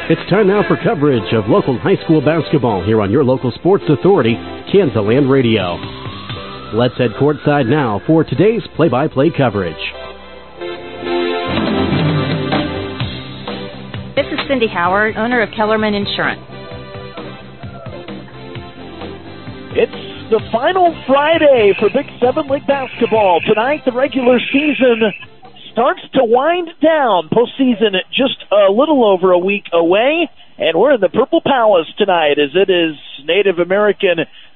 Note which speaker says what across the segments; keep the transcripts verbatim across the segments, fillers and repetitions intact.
Speaker 1: It's time now for coverage of local high school basketball here on your local sports authority, Kansaland Radio. Let's head courtside now for today's play-by-play coverage.
Speaker 2: This is Cindy Howard, owner of Kellerman Insurance.
Speaker 3: It's the final Friday for Big Seven League basketball. Tonight, the regular season starts to wind down. Postseason just a little over a week away, and we're in the Purple Palace tonight as it is Native American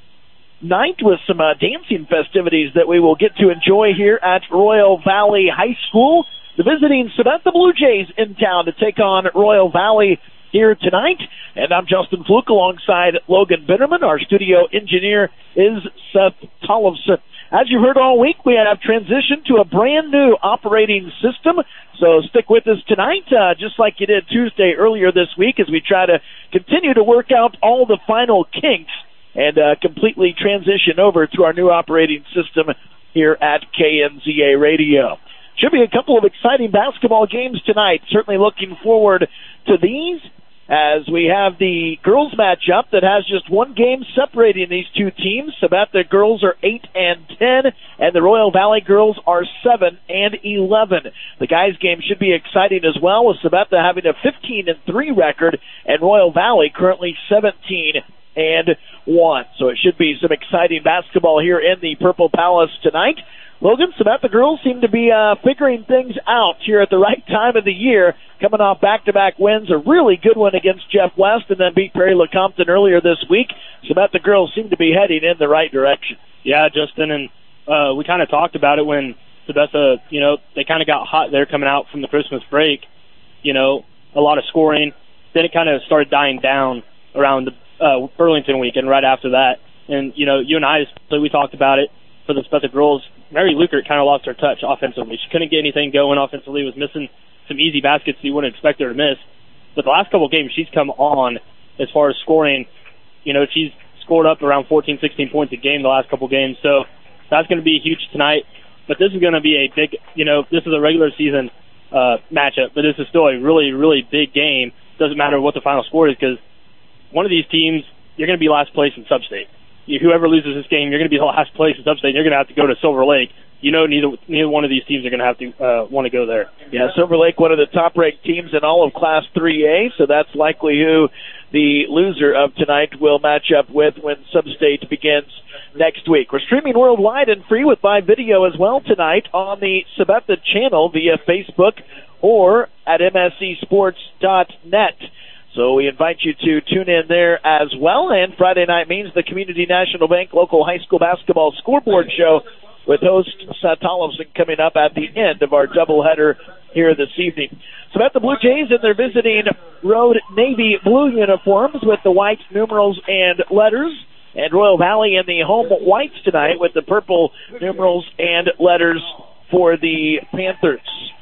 Speaker 3: night with some uh, dancing festivities that we will get to enjoy here at Royal Valley High School. The visiting Sabetha Blue Jays in town to take on Royal Valley here tonight. And I'm Justin Fluke alongside Logan Bitterman. Our studio engineer is Seth Tollefson. As you heard all week, we have transitioned to a brand new operating system, so stick with us tonight, uh, just like you did Tuesday earlier this week, as we try to continue to work out all the final kinks and uh, completely transition over to our new operating system here at K N Z A Radio. Should be a couple of exciting basketball games tonight. Certainly looking forward to these, as we have the girls matchup that has just one game separating these two teams. Sabetha girls are eight and ten, and the Royal Valley girls are seven and eleven. The guys' game should be exciting as well, with Sabetha having a fifteen and three record, and Royal Valley currently seventeen and one. So it should be some exciting basketball here in the Purple Palace tonight. Logan, Sabetha girls seem to be uh, figuring things out here at the right time of the year, coming off back-to-back wins, a really good one against Jeff West, and then beat Perry LeCompton earlier this week. Sabetha girls seem to be heading in the right direction.
Speaker 4: Yeah, Justin, and uh, we kind of talked about it when Sabetha, you know, they kind of got hot there coming out from the Christmas break, you know, a lot of scoring. Then it kind of started dying down around the uh, Burlington week and right after that. And, you know, you and I, we talked about it for the Sabetha girls. Mary Lukert kind of lost her touch offensively. She couldn't get anything going offensively, was missing some easy baskets you wouldn't expect her to miss. But the last couple of games, she's come on as far as scoring. You know, she's scored up around fourteen, sixteen points a game the last couple of games. So that's going to be huge tonight. But this is going to be a big, you know, this is a regular season uh, matchup, but this is still a really, really big game. Doesn't matter what the final score is, because one of these teams, you're going to be last place in Sub-State. Whoever loses this game, you're going to be the last place in Sub-State. You're going to have to go to Silver Lake. You know, neither neither one of these teams are going to have to uh, want to go there.
Speaker 3: Yeah, Silver Lake, one of the top-ranked teams in all of Class three A, so that's likely who the loser of tonight will match up with when Sub-State begins next week. We're streaming worldwide and free with live video as well tonight on the Sabetha channel via Facebook or at M S C sports dot net. So we invite you to tune in there as well. And Friday night means the Community National Bank local high school basketball scoreboard show with host Seth Tollefson coming up at the end of our doubleheader here this evening. So about the Blue Jays in their visiting road navy blue uniforms with the white numerals and letters. And Royal Valley in the home whites tonight with the purple numerals and letters for the Panthers.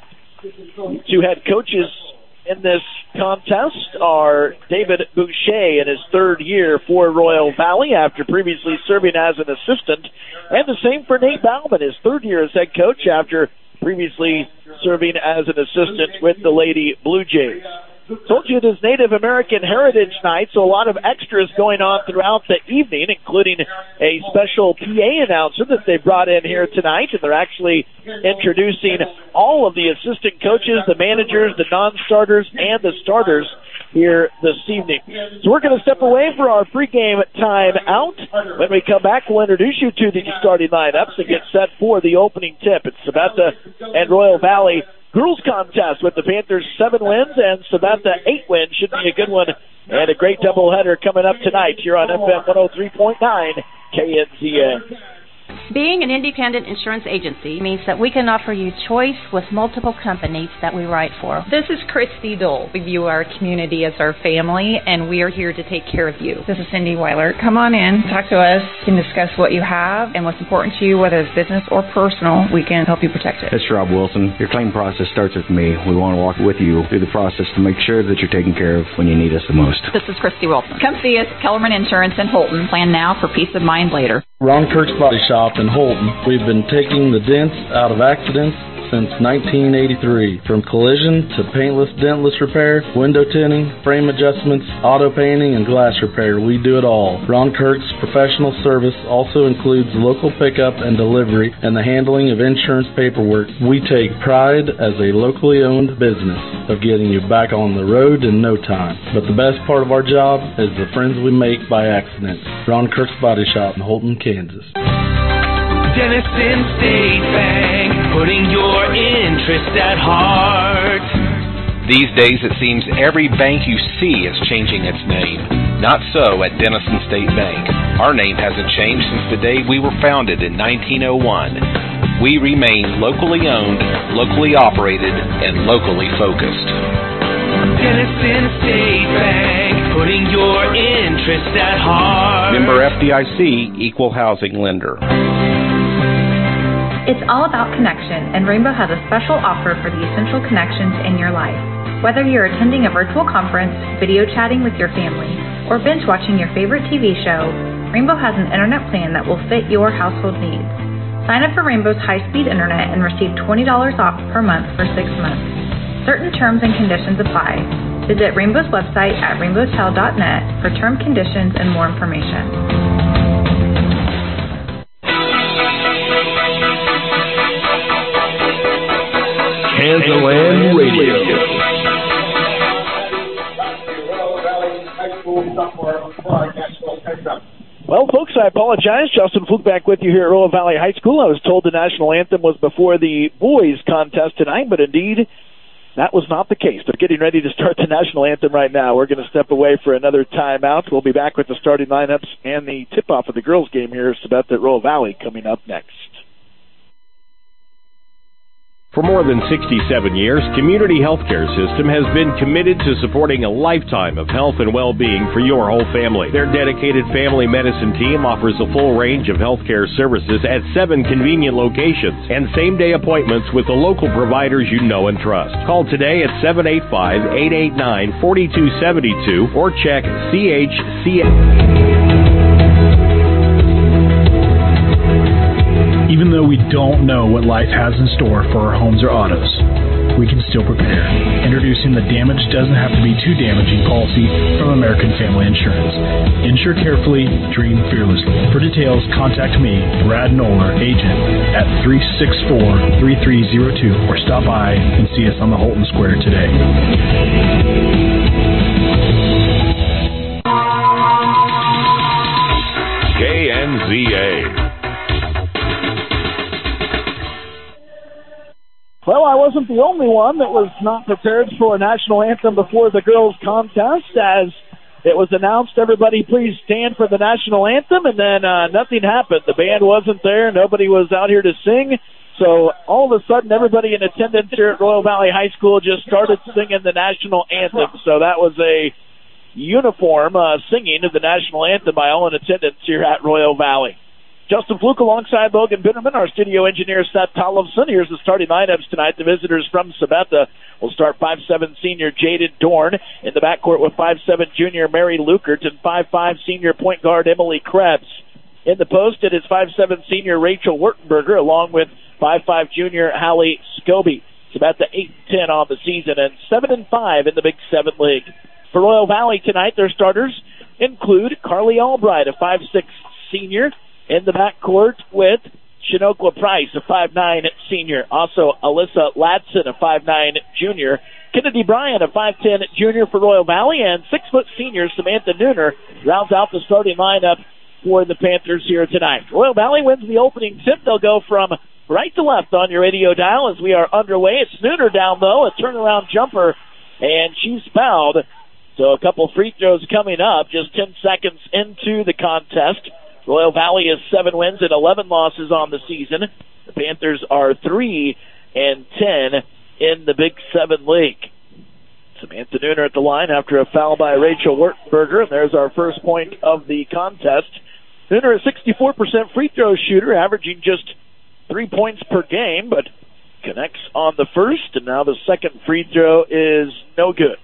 Speaker 3: Two head coaches in this contest are David Boucher in his third year for Royal Valley after previously serving as an assistant, and the same for Nate Bauman, his third year as head coach after previously serving as an assistant with the Lady Blue Jays. Told you it is Native American Heritage Night, so a lot of extras going on throughout the evening, including a special P A announcer that they brought in here tonight, and they're actually introducing all of the assistant coaches, the managers, the non-starters, and the starters here this evening. So we're going to step away for our pregame time out. When we come back, we'll introduce you to the starting lineups and get set for the opening tip. It's Sabetha and Royal Valley girls contest with the Panthers seven wins and Sabetha eight wins. Should be a good one and a great doubleheader coming up tonight here on F M one oh three point nine K N Z A.
Speaker 2: Being an independent insurance agency means that we can offer you choice with multiple companies that we write for.
Speaker 5: This is Christy Dole. We view our community as our family, and we are here to take care of you. This is Cindy Weiler. Come on in, talk to us, and discuss what you have and what's important to you, whether it's business or personal. We can help you protect it.
Speaker 6: This is Rob Wilson. Your claim process starts with me. We want to walk with you through the process to make sure that you're taken care of when you need us the most.
Speaker 5: This is Christy Wilson. Come see us, Kellerman Insurance in Holton. Plan now for peace of mind later.
Speaker 7: Ron Kirk's Body Shop in Holton. We've been taking the dents out of accidents, since nineteen eighty-three. From collision to paintless, dentless repair, window tinting, frame adjustments, auto painting, and glass repair, we do it all. Ron Kirk's professional service also includes local pickup and delivery and the handling of insurance paperwork. We take pride as a locally owned business of getting you back on the road in no time. But the best part of our job is the friends we make by accident. Ron Kirk's Body Shop in Holton, Kansas.
Speaker 8: Denison State Bank, putting your interest at heart.
Speaker 9: These days it seems every bank you see is changing its name. Not so at Denison State Bank. Our name hasn't changed since the day we were founded in nineteen oh one. We remain locally owned, locally operated, and locally focused.
Speaker 8: Denison State Bank, putting your interest at heart.
Speaker 9: Member F D I C, Equal Housing Lender.
Speaker 5: It's all about connection, and Rainbow has a special offer for the essential connections in your life. Whether you're attending a virtual conference, video chatting with your family, or binge watching your favorite T V show, Rainbow has an internet plan that will fit your household needs. Sign up for Rainbow's high-speed internet and receive twenty dollars off per month for six months. Certain terms and conditions apply. Visit Rainbow's website at rainbow tel dot net for term conditions and more information.
Speaker 1: Kansas Radio.
Speaker 3: Well, folks, I apologize. Justin Fluke back with you here at Royal Valley High School. I was told the national anthem was before the boys' contest tonight, but indeed, that was not the case. They're getting ready to start the national anthem right now. We're going to step away for another timeout. We'll be back with the starting lineups and the tip-off of the girls' game here, Sabetha at Royal Valley, coming up next.
Speaker 1: For more than sixty-seven years, Community Healthcare System has been committed to supporting a lifetime of health and well-being for your whole family. Their dedicated family medicine team offers a full range of healthcare services at seven convenient locations and same-day appointments with the local providers you know and trust. Call today at seven eight five, eight eight nine, four two seven two or check C H C S.
Speaker 10: Even though we don't know what life has in store for our homes or autos, we can still prepare. Introducing the Damage Doesn't Have to Be Too Damaging policy from American Family Insurance. Insure carefully, dream fearlessly. For details, contact me, Brad Noller, agent, at three six four, three three zero two or stop by and see us on the Holton Square today.
Speaker 11: K N Z A.
Speaker 3: Well, I wasn't the only one that was not prepared for a national anthem before the girls' contest. As it was announced, everybody please stand for the national anthem, and then uh, nothing happened. The band wasn't there. Nobody was out here to sing. So all of a sudden, everybody in attendance here at Royal Valley High School just started singing the national anthem. So that was a uniform uh, singing of the national anthem by all in attendance here at Royal Valley. Justin Fluke alongside Logan Bitterman, our studio engineer Seth Tollefson. Here's the starting lineups tonight. The visitors from Sabetha will start five seven senior Jaden Dorn in the backcourt with five seven junior Mary Lukert and five five senior point guard Emily Krebs. In the post, it is five seven senior Rachel Wertenberger along with five five junior Hallie Scobie. Sabetha eight and ten on the season and seven and five in the Big Seven League. For Royal Valley tonight, their starters include Carly Albright, a five six senior, in the backcourt with Shinoqua Price, a five nine senior. Also, Alyssa Ladson, a five nine junior. Kennedy Bryan, a five ten junior for Royal Valley. And six foot senior Samantha Nooner rounds out the starting lineup for the Panthers here tonight. Royal Valley wins the opening tip. They'll go from right to left on your radio dial as we are underway. It's Nooner down, though, a turnaround jumper, and she's fouled. So a couple free throws coming up just ten seconds into the contest. Royal Valley has seven wins and eleven losses on the season. The Panthers are three and ten in the Big Seven League. Samantha Nooner at the line after a foul by Rachel Wertenberger, and there's our first point of the contest. Nooner, a sixty-four percent free throw shooter, averaging just three points per game, but connects on the first, and now the second free throw is no good.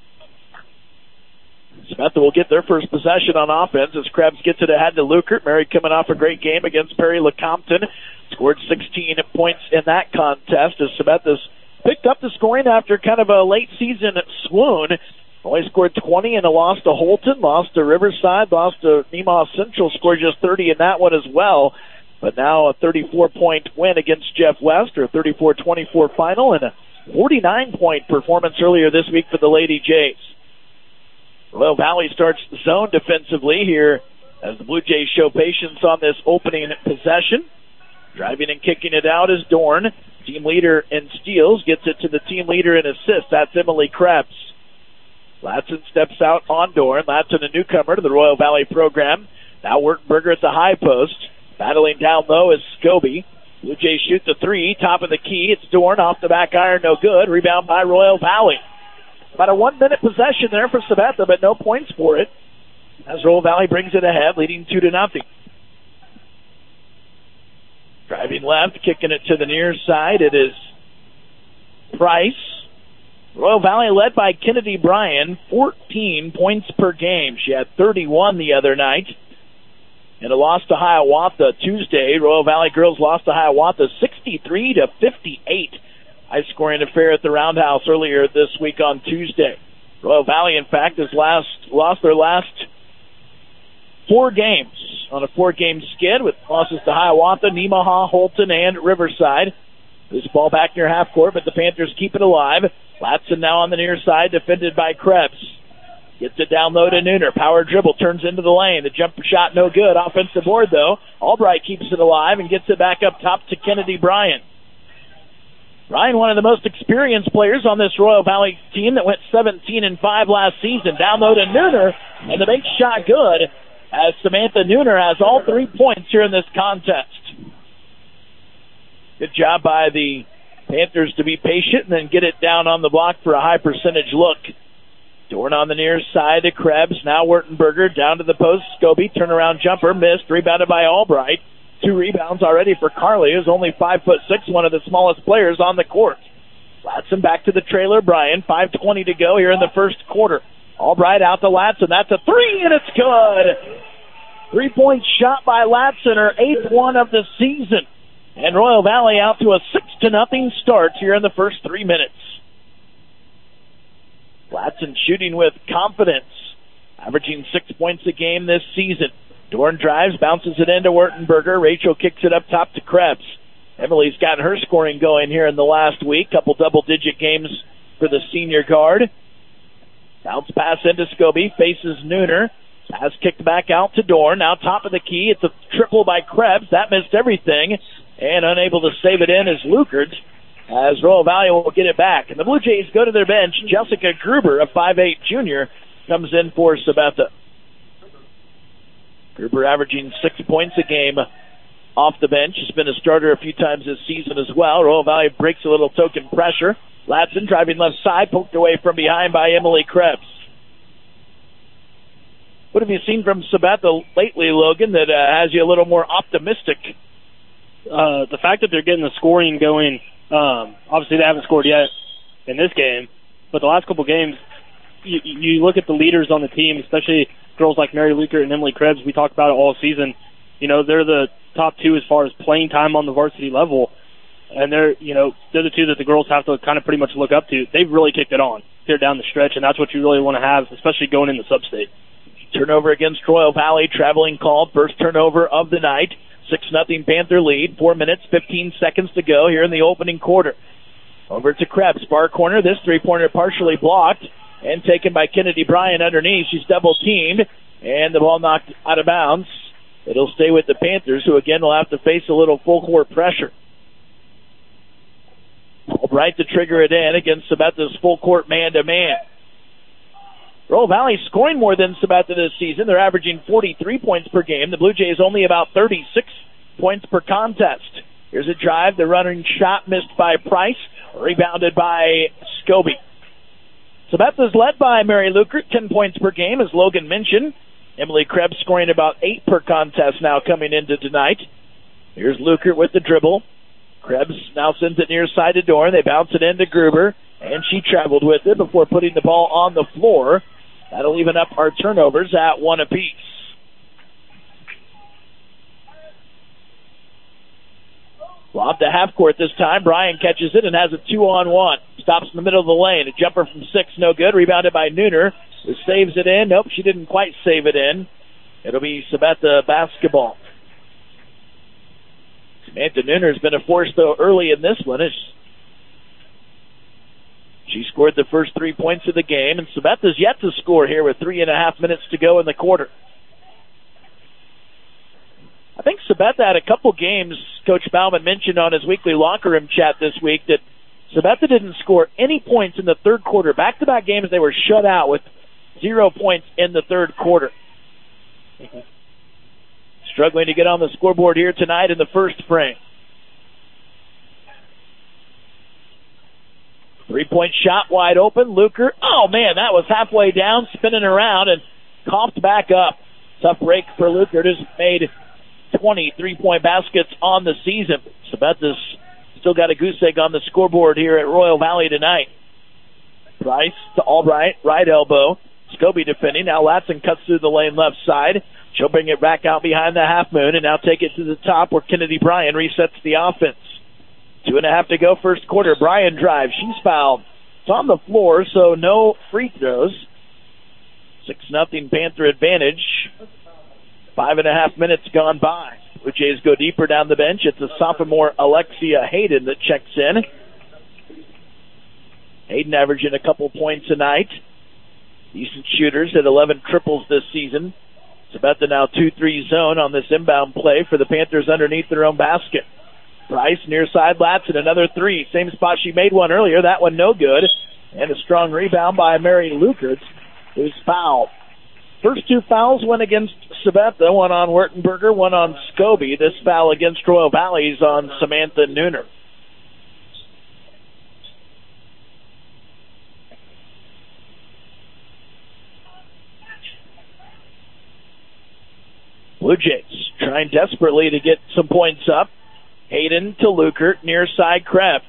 Speaker 3: Sabetha will get their first possession on offense as Krebs gets it ahead to Lukert. Mary coming off a great game against Perry Lecompton. Scored sixteen points in that contest as Sabetha's picked up the scoring after kind of a late season swoon. Only scored twenty and a loss to Holton, lost to Riverside, lost to Nemaha Central, scored just thirty in that one as well. But now a thirty-four point win against Jeff West, or a thirty-four twenty-four final, and a forty-nine point performance earlier this week for the Lady Jays. Royal Valley starts zone defensively here as the Blue Jays show patience on this opening possession. Driving and kicking it out is Dorn. Team leader in steals, gets it to the team leader in assists. That's Emily Krebs. Latson steps out on Dorn. Latson, a newcomer to the Royal Valley program. Now Wertenberger at the high post. Battling down low is Scobie. Blue Jays shoot the three, top of the key. It's Dorn off the back iron, no good. Rebound by Royal Valley. About a one-minute possession there for Sabetha, but no points for it, as Royal Valley brings it ahead, leading two to nothing. Driving left, kicking it to the near side. It is Price. Royal Valley led by Kennedy Bryan, fourteen points per game. She had thirty-one the other night. In a loss to Hiawatha Tuesday, Royal Valley girls lost to Hiawatha sixty-three to fifty-eight. High scoring affair at the Roundhouse earlier this week on Tuesday. Royal Valley, in fact, has last, lost their last four games on a four-game skid with losses to Hiawatha, Nemaha, Holton, and Riverside. This ball back near half court, but the Panthers keep it alive. Latson now on the near side, defended by Krebs. Gets it down low to Nooner. Power dribble, turns into the lane. The jump shot no good. Offensive board, though. Albright keeps it alive and gets it back up top to Kennedy Bryan. Bryan, one of the most experienced players on this Royal Valley team that went seventeen and five last season. Down low to Nooner, and the big shot good, as Samantha Nooner has all three points here in this contest. Good job by the Panthers to be patient and then get it down on the block for a high percentage look. Dorn on the near side to Krebs. Now Wertenberger down to the post. Scobie, turnaround jumper, missed. Rebounded by Albright. Two rebounds already for Carly, who's only five foot six, one of the smallest players on the court. Latson back to the trailer. Bryan, five twenty to go here in the first quarter. Albright out to Latson. That's a three, and it's good. Three-point shot by Latson, her eighth one of the season. And Royal Valley out to a six to nothing start here in the first three minutes. Latson shooting with confidence, averaging six points a game this season. Dorn drives, bounces it into Wertenberger. Rachel kicks it up top to Krebs. Emily's gotten her scoring going here in the last week. Couple double-digit games for the senior guard. Bounce pass into Scobie, faces Nooner. Pass kicked back out to Dorn. Now top of the key. It's a triple by Krebs. That missed everything. And unable to save it in is Lukert, as Royal Valley will get it back. And the Blue Jays go to their bench. Jessica Gruber, a five eight junior, comes in for Sabetha. Gruber averaging six points a game off the bench. Has been a starter a few times this season as well. Royal Valley breaks a little token pressure. Latson driving left side, poked away from behind by Emily Krebs. What have you seen from Sabetha lately, Logan, that uh, has you a little more optimistic?
Speaker 4: Uh, the fact that they're getting the scoring going, um, obviously they haven't scored yet in this game, but the last couple games, you, you look at the leaders on the team, especially girls like Mary Lukert and Emily Krebs. We talked about it all season. You know, they're the top two as far as playing time on the varsity level, and they're, you know, they're the two that the girls have to kind of pretty much look up to. They've really kicked it on here down the stretch, and that's what you really want to have, especially going into sub-state.
Speaker 3: Turnover against Royal Valley, traveling called, first turnover of the night. six nothing Panther lead, four minutes, fifteen seconds to go here in the opening quarter. Over to Krebs, far corner, this three-pointer partially blocked and taken by Kennedy Bryan underneath. She's double-teamed, and the ball knocked out of bounds. It'll stay with the Panthers, who again will have to face a little full-court pressure. Albright to trigger it in against Sabetha's full-court man-to-man. Royal Valley scoring more than Sabetha this season. They're averaging forty-three points per game. The Blue Jays only about thirty-six points per contest. Here's a drive. The running shot missed by Price. Rebounded by Scobie. Sabetha's led by Mary Lukert, ten points per game, as Logan mentioned. Emily Krebs scoring about eight per contest now coming into tonight. Here's Lukert with the dribble. Krebs now sends it near side to Dorn. They bounce it into Gruber, and she traveled with it before putting the ball on the floor. That'll even up our turnovers at one apiece. Lob to half court this time. Bryan catches it and has a two-on-one. Stops in the middle of the lane. A jumper from six, no good. Rebounded by Nooner, who saves it in. Nope, she didn't quite save it in. It'll be Sabetha basketball. Samantha Nooner's been a force, though, early in this one. She scored the first three points of the game, and Sabetha's yet to score here with three and a half minutes to go in the quarter. I think Sabetha had a couple games, Coach Bauman mentioned on his weekly locker room chat this week, that Sabetha didn't score any points in the third quarter. Back-to-back games, they were shut out with zero points in the third quarter. Mm-hmm. Struggling to get on the scoreboard here tonight in the first frame. Three-point shot wide open. Luker. Oh, man, that was halfway down, spinning around, and coughed back up. Tough break for Luker. Just made twenty three-point baskets on the season. Sabetha's still got a goose egg on the scoreboard here at Royal Valley tonight. Price to Albright, right elbow. Scobie defending. Now Latson cuts through the lane left side. She'll bring it back out behind the half moon and now take it to the top where Kennedy Bryan resets the offense. Two and a half to go first quarter. Bryan drives. She's fouled. It's on the floor, so no free throws. Six nothing Panther advantage. Five and a half minutes gone by. Blue Jays go deeper down the bench. It's a sophomore Alexia Hayden that checks in. Hayden averaging a couple points a night. Decent shooters at eleven triples this season. Sabetha now two three zone on this inbound play for the Panthers underneath their own basket. Price near side Latson, another three. Same spot she made one earlier. That one no good. And a strong rebound by Mary Lukert, who's fouled. First two fouls went against Sabetha, one on Wertenberger, one on Scobie. This foul against Royal Valley's on Samantha Nooner. Blue Jays trying desperately to get some points up. Hayden to Lukert, near side Krebs.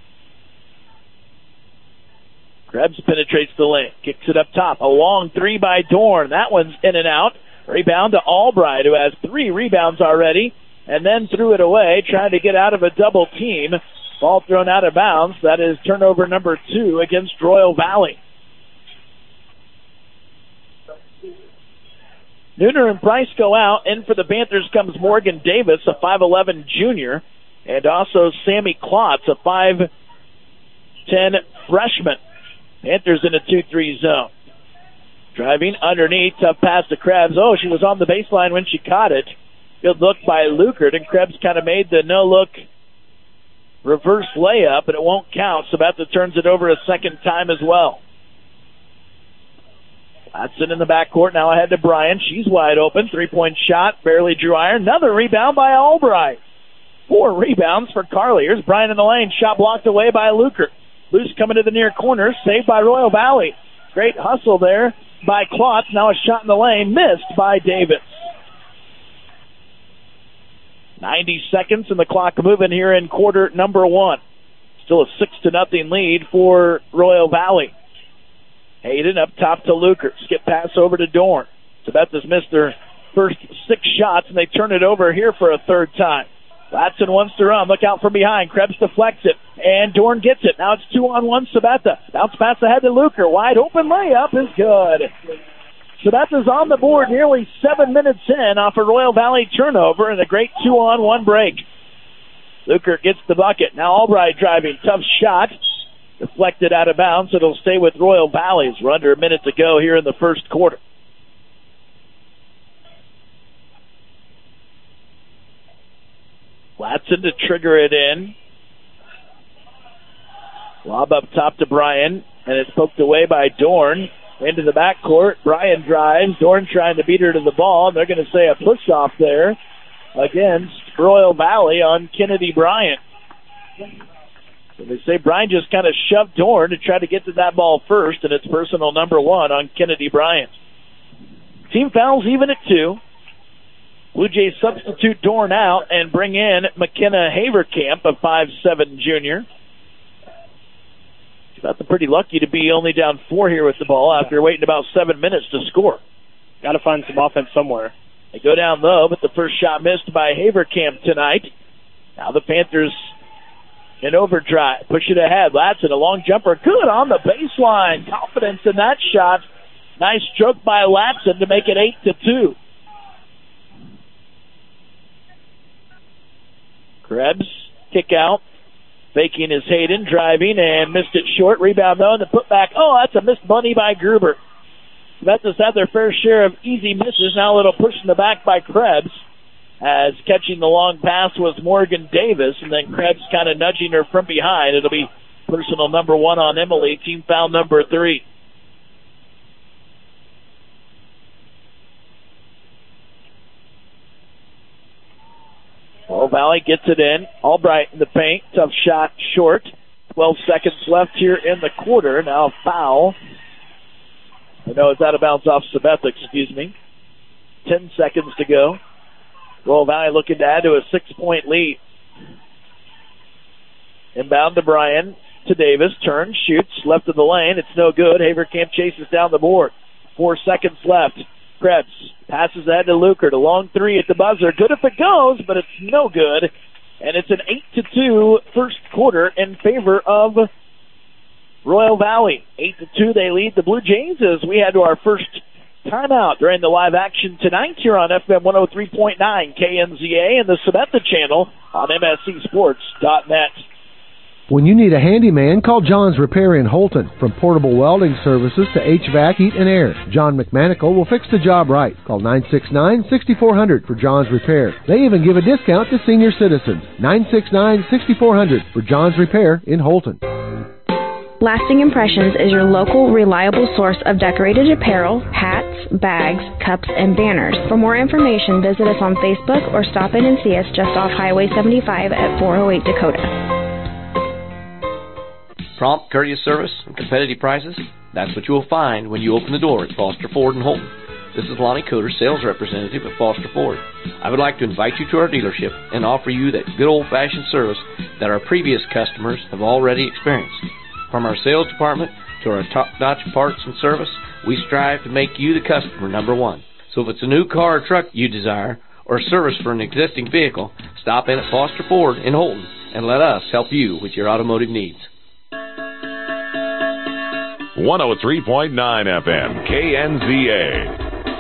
Speaker 3: Krebs penetrates the lane, kicks it up top. A long three by Dorn. That one's in and out. Rebound to Albright, who has three rebounds already, and then threw it away, trying to get out of a double team. Ball thrown out of bounds. That is turnover number two against Royal Valley. Nooner and Price go out. In for the Panthers comes Morgan Davis, a five eleven junior, and also Sammy Klotz, a five ten freshman. Panthers in a two three zone. Driving underneath, tough pass to Krebs. Oh, she was on the baseline when she caught it. Good look by Lukert, and Krebs kind of made the no-look reverse layup, and it won't count. Sabetha turns it over a second time as well. Latson in the backcourt, now ahead to Bryan. She's wide open. Three-point shot, barely drew iron. Another rebound by Albright. Four rebounds for Carliers. Bryan in the lane, shot blocked away by Lukert. Loose coming to the near corner, saved by Royal Valley. Great hustle there by Klotz. Now a shot in the lane, missed by Davis. ninety seconds and the clock moving here in quarter number one. Still a six to nothing lead for Royal Valley. Hayden up top to Lukert. Skip pass over to Dorn. Sabetha's missed their first six shots, and they turn it over here for a third time. Latson wants to run. Look out from behind. Krebs deflects it, and Dorn gets it. Now it's two on one Sabetha. Bounce pass ahead to Lukert. Wide open layup is good. Sabetha's on the board nearly seven minutes in off a Royal Valley turnover and a great two on one break. Lukert gets the bucket. Now Albright driving. Tough shot. Deflected out of bounds. It'll stay with Royal Valley. We're under a minute to go here in the first quarter. Latson to trigger it in. Lob up top to Bryan, and it's poked away by Dorn. Into the backcourt. Bryan drives. Dorn trying to beat her to the ball. They're going to say a push-off there against Royal Valley on Kennedy Bryan. So they say Bryan just kind of shoved Dorn to try to get to that ball first, and it's personal number one on Kennedy Bryan. Team fouls even at two. Blue Jays substitute Dorn out and bring in McKenna Haverkamp, a five seven junior. She's got pretty lucky to be only down four here with the ball after waiting about seven minutes to score.
Speaker 4: Got to find some offense somewhere.
Speaker 3: They go down low, but the first shot missed by Haverkamp tonight. Now the Panthers in overdrive. Push it ahead. Latson, a long jumper. Good on the baseline. Confidence in that shot. Nice stroke by Latson to make it eight to two. Krebs, kick out. Faking is Hayden, driving, and missed it short. Rebound, though, and the putback. Oh, that's a missed bunny by Gruber. Memphis had their fair share of easy misses. Now a little push in the back by Krebs, as catching the long pass was Morgan Davis, and then Krebs kind of nudging her from behind. It'll be personal number one on Emily, team foul number three. Well, Valley gets it in. Albright in the paint. Tough shot short. twelve seconds left here in the quarter. Now foul. I know it's out of bounds off Sabetha, excuse me. Ten seconds to go. Royal Valley looking to add to a six-point lead. Inbound to Bryan. To Davis. Turns, shoots. Left of the lane. It's no good. Haverkamp chases down the board. Four seconds left. Krebs passes ahead to Lukert. A long three at the buzzer. Good if it goes, but it's no good. And it's an eight to two first quarter in favor of Royal Valley. eight to two, they lead the Blue Jays as we head to our first timeout during the live action tonight here on F M one oh three point nine K N Z A and the Sabetha channel on M S C Sports dot net.
Speaker 12: When you need a handyman, call John's Repair in Holton. From portable welding services to H V A C, heat, and air, John McManical will fix the job right. Call nine six nine, six four zero zero for John's Repair. They even give a discount to senior citizens. nine six nine, six four zero zero for John's Repair in Holton.
Speaker 13: Lasting Impressions is your local, reliable source of decorated apparel, hats, bags, cups, and banners. For more information, visit us on Facebook or stop in and see us just off Highway seventy-five at four oh eight Dakota.
Speaker 14: Prompt, courteous service, and competitive prices? That's what you will find when you open the door at Foster Ford in Holton. This is Lonnie Coder, sales representative at Foster Ford. I would like to invite you to our dealership and offer you that good old-fashioned service that our previous customers have already experienced. From our sales department to our top-notch parts and service, we strive to make you the customer number one. So if it's a new car or truck you desire, or service for an existing vehicle, stop in at Foster Ford in Holton and let us help you with your automotive needs.
Speaker 11: one oh three point nine F M, K N Z A.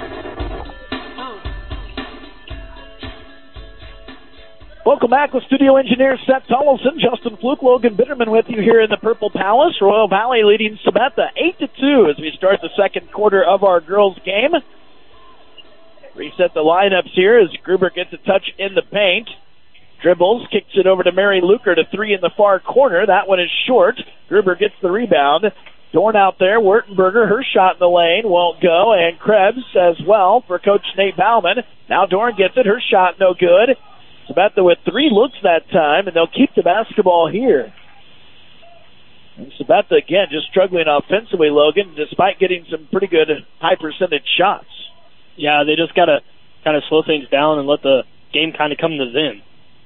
Speaker 3: Welcome back with studio engineer Seth Tollefson, Justin Fluke, Logan Bitterman with you here in the Purple Palace. Royal Valley leading Sabetha eight to two as we start the second quarter of our girls' game. Reset the lineups here as Gruber gets a touch in the paint. Dribbles, kicks it over to Mary Lukert, a three in the far corner. That one is short. Gruber gets the rebound. Dorn out there, Wertenberger, her shot in the lane won't go, and Krebs as well for Coach Nate Bauman. Now Dorn gets it, her shot no good. Sabetha with three looks that time, and they'll keep the basketball here. And Sabetha, again, just struggling offensively, Logan, despite getting some pretty good high percentage shots.
Speaker 4: Yeah, they just got to kind of slow things down and let the game kind of come to them.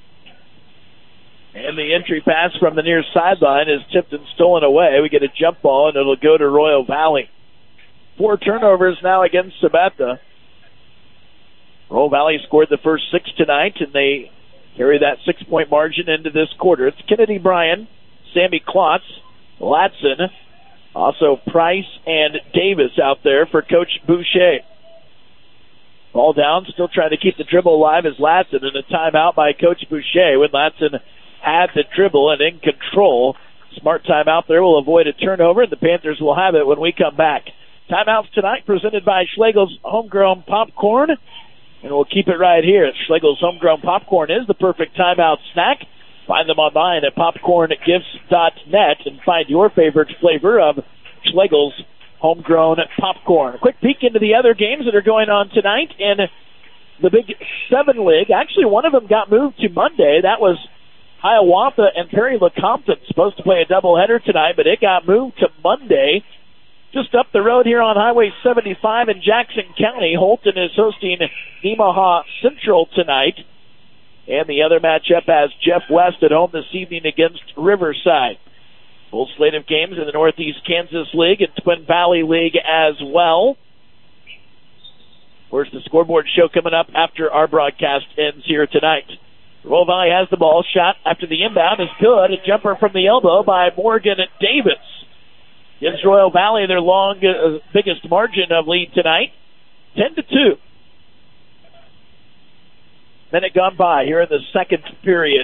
Speaker 3: And the entry pass from the near sideline is tipped and stolen away. We get a jump ball, and it'll go to Royal Valley. Four turnovers now against Sabetha. Royal Valley scored the first six tonight, and they carry that six-point margin into this quarter. It's Kennedy Bryan, Sammy Klotz, Latson, also Price and Davis out there for Coach Boucher. Ball down, still trying to keep the dribble alive is Latson, and a timeout by Coach Boucher when Latson had the dribble and in control. Smart timeout there will avoid a turnover, and the Panthers will have it when we come back. Timeouts tonight presented by Schlegel's Homegrown Popcorn, and we'll keep it right here. Schlegel's Homegrown Popcorn is the perfect timeout snack. Find them online at popcorn gifts dot net and find your favorite flavor of Schlegel's Homegrown Popcorn. A quick peek into the other games that are going on tonight in the Big Seven League. Actually, one of them got moved to Monday. That was Hiawatha and Perry Lecompton, supposed to play a doubleheader tonight, but it got moved to Monday. Just up the road here on Highway seventy-five in Jackson County, Holton is hosting Nemaha Central tonight. And the other matchup has Jeff West at home this evening against Riverside. Full slate of games in the Northeast Kansas League and Twin Valley League as well. Where's the scoreboard show coming up after our broadcast ends here tonight? Royal Valley has the ball. Shot after the inbound is good. A jumper from the elbow by Morgan Davis gives Royal Valley their long, uh, biggest margin of lead tonight, ten to two. Minute gone by here in the second period.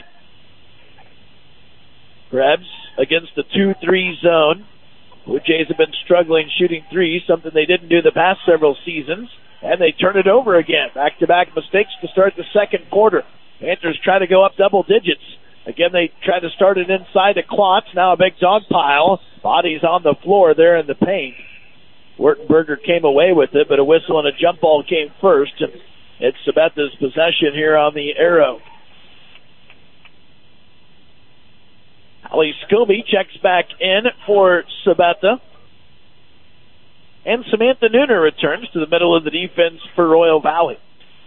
Speaker 3: Krebs against the two three zone. Blue Jays have been struggling shooting threes, something they didn't do the past several seasons, and they turn it over again. Back-to-back mistakes to start the second quarter. Panthers try to go up double digits. Again, they try to start it inside the Klotz. Now a big dog pile. Bodies on the floor there in the paint. Wertenberger came away with it, but a whistle and a jump ball came first. And it's Sabetha's possession here on the arrow. Ali Scobie checks back in for Sabetha. And Samantha Nooner returns to the middle of the defense for Royal Valley.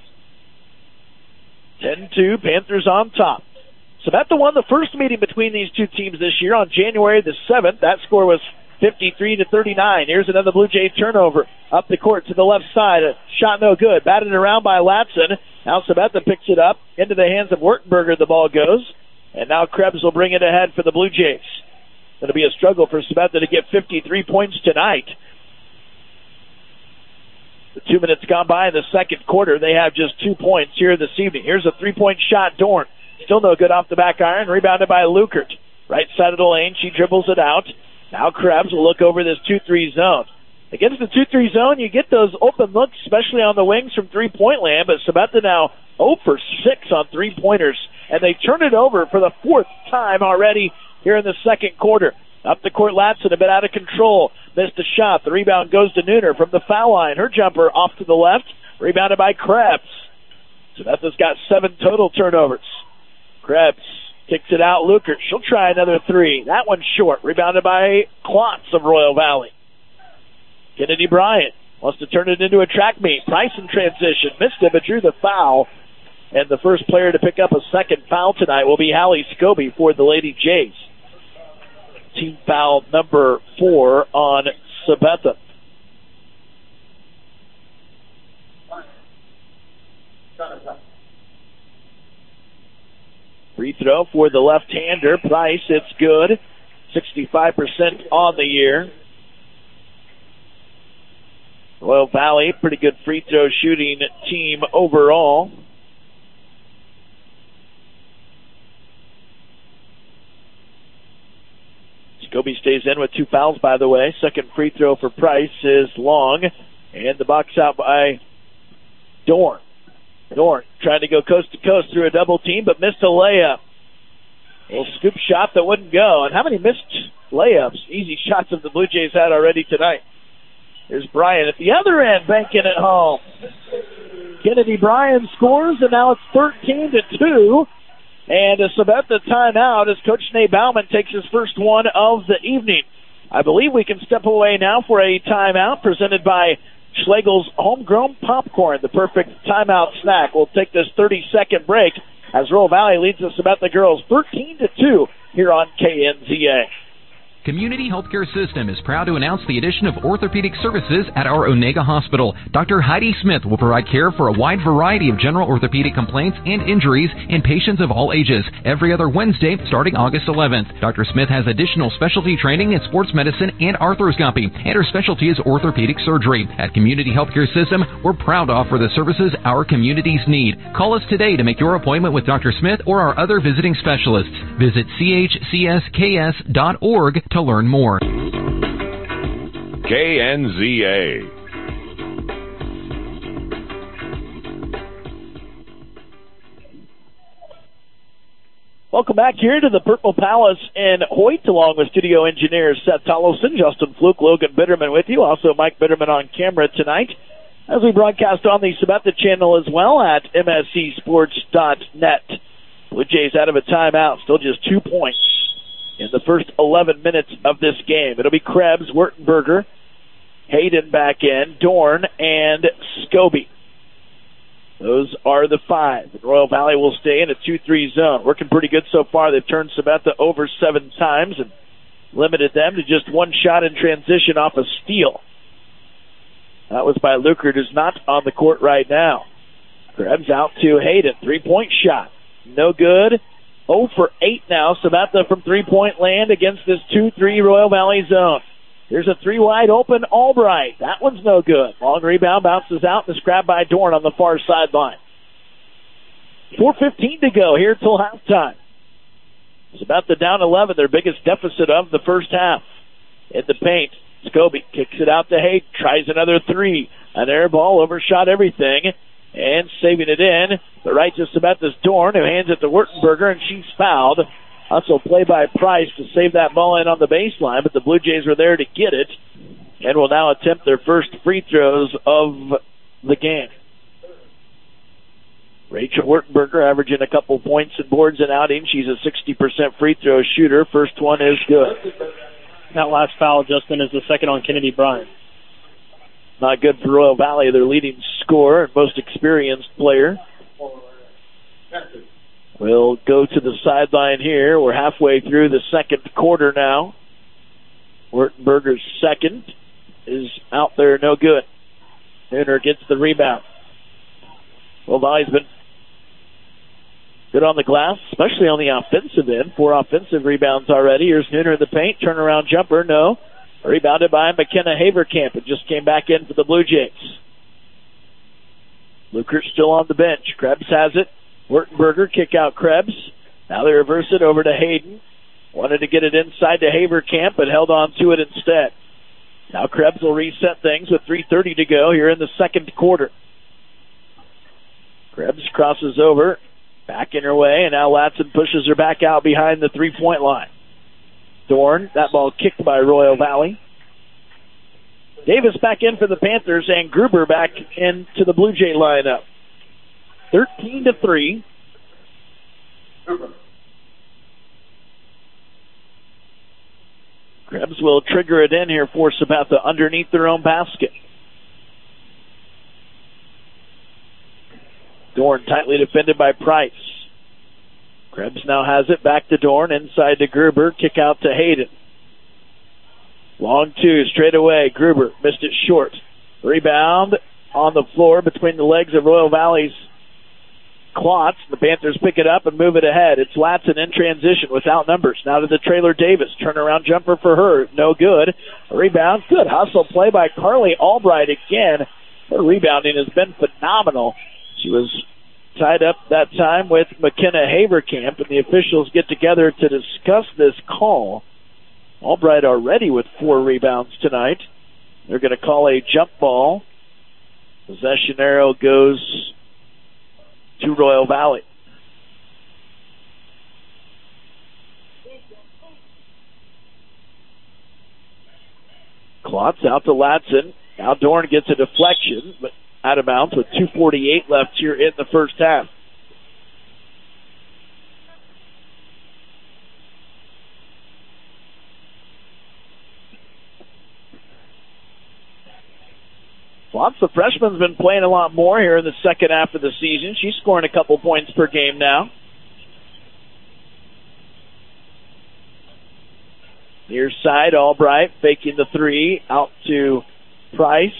Speaker 3: ten two, Panthers on top. Sabetha won the first meeting between these two teams this year on January the seventh. That score was fifty-three to thirty-nine. Here's another Blue Jay turnover up the court to the left side. A shot no good. Batted around by Latson. Now Sabetha picks it up. Into the hands of Wertenberger the ball goes. And now Krebs will bring it ahead for the Blue Jays. It'll be a struggle for Sabetha to get fifty-three points tonight. The two minutes gone by in the second quarter. They have just two points here this evening. Here's a three-point shot. Dorn. Still no good off the back iron. Rebounded by Lukert. Right side of the lane. She dribbles it out. Now Krebs will look over this two three zone. Against the two three zone, you get those open looks, especially on the wings from three-point land, but Sabetha now zero for six on three-pointers, and they turn it over for the fourth time already here in the second quarter. Up the court, Latson a bit out of control. Missed a shot. The rebound goes to Nooner from the foul line. Her jumper off to the left. Rebounded by Krebs. Sabetha's got seven total turnovers. Krebs kicks it out. Lukert. She'll try another three. That one's short. Rebounded by Klotz of Royal Valley. Kennedy Bryant wants to turn it into a track meet. Price in transition. Missed it, but drew the foul. And the first player to pick up a second foul tonight will be Hallie Scobie for the Lady Jays. Team foul number four on Sabetha. Free throw for the left-hander. Price, it's good. sixty-five percent on the year. Royal Valley, pretty good free throw shooting team overall. Scobie stays in with two fouls, by the way. Second free throw for Price is long. And the box out by Dorn. Dorn trying to go coast to coast through a double team, but missed a layup. A little scoop shot that wouldn't go. And how many missed layups, easy shots have the Blue Jays had already tonight? Here's Bryan at the other end, banking it home. Kennedy Bryan scores, and now it's thirteen to two. And a Sabetha timeout as Coach Nate Bauman takes his first one of the evening. I believe we can step away now for a timeout presented by Schlegel's Homegrown Popcorn, the perfect timeout snack. We'll take this thirty-second break as Royal Valley leads the Sabetha girls thirteen to two here on K N Z A.
Speaker 15: Community Healthcare System is proud to announce the addition of orthopedic services at our Onega Hospital. Doctor Heidi Smith will provide care for a wide variety of general orthopedic complaints and injuries in patients of all ages every other Wednesday starting August eleventh. Doctor Smith has additional specialty training in sports medicine and arthroscopy, and her specialty is orthopedic surgery. At Community Healthcare System, we're proud to offer the services our communities need. Call us today to make your appointment with Doctor Smith or our other visiting specialists. Visit C H C S K S dot org to learn more.
Speaker 11: K N Z A.
Speaker 3: Welcome back here to the Purple Palace in Hoyt, along with studio engineers Seth Tollefson, Justin Fluke, Logan Bitterman with you. Also Mike Bitterman on camera tonight as we broadcast on the Sabetha channel as well at M S C sports dot net. Blue Jays out of a timeout, still just two points in the first eleven minutes of this game. It'll be Krebs, Wertenberger, Hayden back in, Dorn, and Scobie. Those are the five. And Royal Valley will stay in a two three zone. Working pretty good so far. They've turned Sabetha over seven times and limited them to just one shot in transition off a steal. That was by Lukert, who's not on the court right now. Krebs out to Hayden. Three-point shot. no good. oh for eight now. Samantha from three-point land against this two three Royal Valley zone. Here's a three wide open Albright. That one's no good. Long rebound bounces out and is grabbed by Dorn on the far sideline. four fifteen to go here till halftime. It's about the down eleven, their biggest deficit of the first half. In the paint, Scobie kicks it out to Hayden, tries another three. An air ball overshot everything, and saving it in. The right just about this Dorn, who hands it to Wurtenberger, and she's fouled. Hustle play by Price to save that ball in on the baseline, but the Blue Jays were there to get it, and will now attempt their first free throws of the game. Rachel Wurtenberger averaging a couple points and boards and outing. She's a sixty percent free throw shooter. First one is good.
Speaker 4: That last foul, Justin, is the second on Kennedy Bryan.
Speaker 3: Not good for Royal Valley, their leading scorer and most experienced player. We'll go to the sideline here. We're halfway through the second quarter now. Wurtenberger's second is out there, no good. Nooner gets the rebound. Royal Valley's been good on the glass, especially on the offensive end. Four offensive rebounds already. Here's Nooner in the paint. Turnaround jumper, no. Rebounded by McKenna Haverkamp. It just came back in for the Blue Jays. Lukert still on the bench. Krebs has it. Wurtenberger kick out Krebs. Now they reverse it over to Hayden. Wanted to get it inside to Haverkamp, but held on to it instead. Now Krebs will reset things with three thirty to go here in the second quarter. Krebs crosses over, back in her way, and now Latson pushes her back out behind the three-point line. Dorn, that ball kicked by Royal Valley. Davis back in for the Panthers, and Gruber back into the Blue Jay lineup. thirteen to three. Krebs will trigger it in here for Sabetha underneath their own basket. Dorn tightly defended by Price. Krebs now has it back to Dorn, inside to Gruber, kick out to Hayden. Long two, straight away, Gruber missed it short. Rebound on the floor between the legs of Royal Valley's Klotz. The Panthers pick it up and move it ahead. It's Latson in transition without numbers. Now to the Traylor Davis. Turnaround jumper for her. No good. A rebound. Good hustle play by Carly Albright again. Her rebounding has been phenomenal. She was tied up that time with McKenna Haverkamp, and the officials get together to discuss this call. Albright already with four rebounds tonight. They're going to call a jump ball. Possession arrow goes to Royal Valley. Klotz out to Latson. Now Dorn gets a deflection, but out of bounds with two forty-eight left here in the first half. Klotz, the freshman's been playing a lot more here in the second half of the season. She's scoring a couple points per game now. Near side, Albright faking the three out to Price.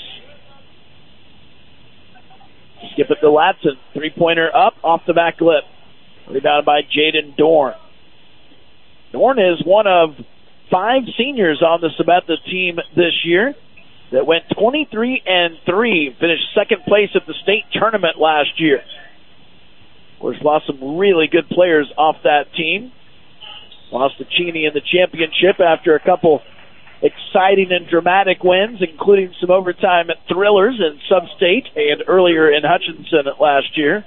Speaker 3: Skip it to Latson. Three-pointer up off the back lip. Rebounded by Jaden Dorn. Dorn is one of five seniors on the Sabetha team this year that went twenty-three and three, finished second place at the state tournament last year. Of course, lost some really good players off that team. Lost to Cheney in the championship after a couple exciting and dramatic wins, including some overtime thrillers in Sub-State and earlier in Hutchinson last year.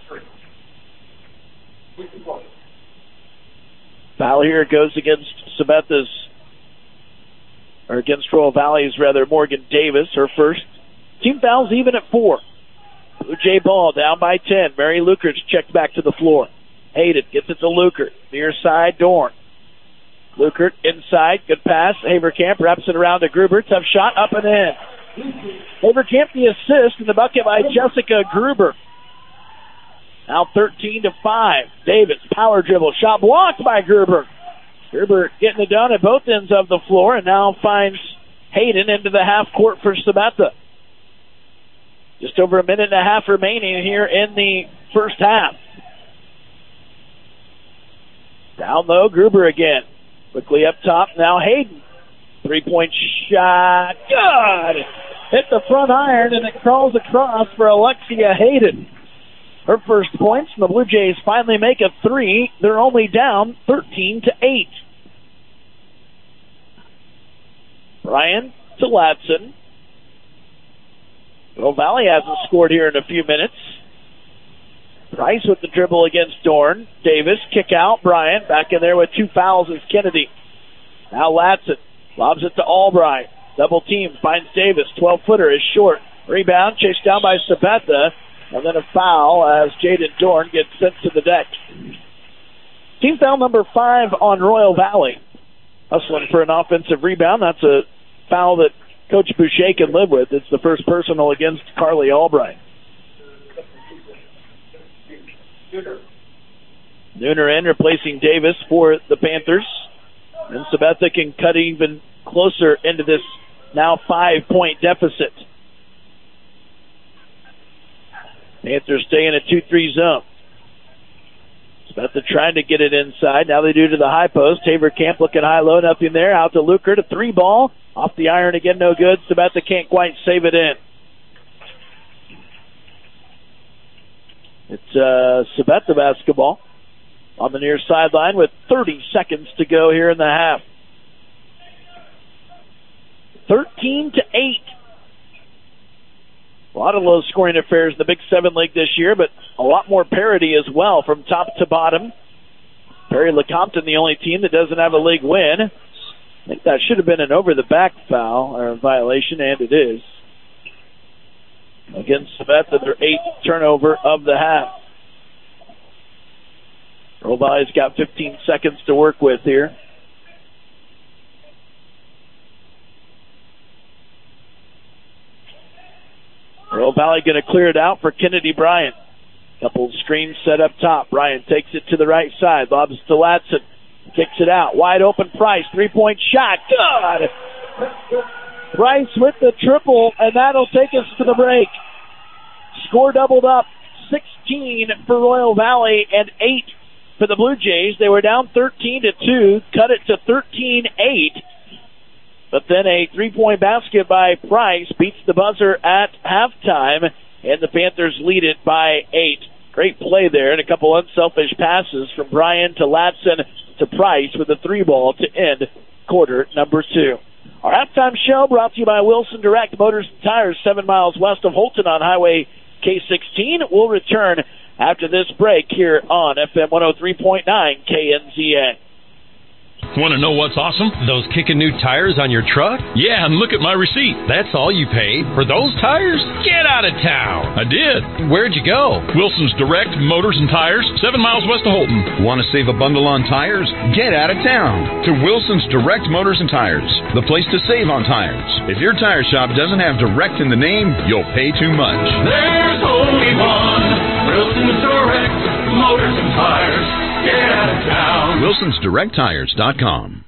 Speaker 3: Foul here goes against Sabetha's, or against Royal Valley's, rather, Morgan Davis, her first. Team fouls even at four. Blue Jay ball down by ten. Mary Lukert's checked back to the floor. Hayden gets it to Lukert. Near side, Dorn. Lukert inside, good pass. Haverkamp wraps it around to Gruber. Tough shot, up and in. Haverkamp the assist, and the bucket by Jessica Gruber. Now thirteen to five. Davis, power dribble, shot blocked by Gruber. Gruber getting it done at both ends of the floor, and now finds Hayden into the half court for Sabetha. Just over a minute and a half remaining here in the first half. Down low, Gruber again. Quickly up top, now Hayden. Three-point shot. Good! Hit the front iron, and it crawls across for Alexia Hayden. Her first points, and the Blue Jays finally make a three. They're only down thirteen to eight. Bryan to Ladson. Well, Valley hasn't scored here in a few minutes. Price with the dribble against Dorn. Davis, kick out. Bryan back in there with two fouls is Kennedy. Now Ladson lobs it to Albright. Double team, finds Davis. twelve-footer is short. Rebound, chased down by Sabetha. And then a foul as Jaden Dorn gets sent to the deck. Team foul number five on Royal Valley. Hustling for an offensive rebound. That's a foul that Coach Boucher can live with. It's the first personal against Carly Albright. Nooner in, replacing Davis for the Panthers. And Sabetha can cut even closer into this now five-point deficit. Panthers stay in a two three zone. Sabetha trying to get it inside. Now they do to the high post. Haverkamp looking high-low, nothing there. Out to Luker to three ball. Off the iron again, no good. Sabetha can't quite save it in. It's uh, Sabetha basketball on the near sideline with thirty seconds to go here in the half. thirteen to eight. A lot of low-scoring affairs in the Big Seven League this year, but a lot more parity as well from top to bottom. Perry Lecompton, the only team that doesn't have a league win. I think that should have been an over-the-back foul or violation, and it is. Against Sabetha, their eighth turnover of the half. Roll Valley's got fifteen seconds to work with here. Royal Valley going to clear it out for Kennedy Bryan. Couple screens set up top. Bryan takes it to the right side. Lobs to Ladson. Kicks it out. Wide open Price. Three-point shot. Good! Price with the triple, and that'll take us to the break. Score doubled up. sixteen for Royal Valley and eight for the Blue Jays. They were down thirteen to two. Cut it to thirteen eight. But then a three-point basket by Price beats the buzzer at halftime, and the Panthers lead it by eight. Great play there, and a couple unselfish passes from Bryan to Ladson to Price with a three ball to end quarter number two. Our halftime show brought to you by Wilson Direct Motors and Tires, seven miles west of Holton on Highway K sixteen. We'll return after this break here on F M one oh three point nine K N Z A.
Speaker 16: Want to know what's awesome? Those kicking new tires on your truck? Yeah, and look at my receipt. That's all you paid for those tires? Get out of town. I did. Where'd you go? Wilson's Direct Motors and Tires, seven miles west of Holton. Want to save a bundle on tires? Get out of town to Wilson's Direct Motors and Tires, the place to save on tires. If your tire shop doesn't have Direct in the name, you'll pay too much.
Speaker 8: There's only one Wilson's Direct Motors and Tires. Get out of town.
Speaker 16: Wilsons Direct Tires dot com.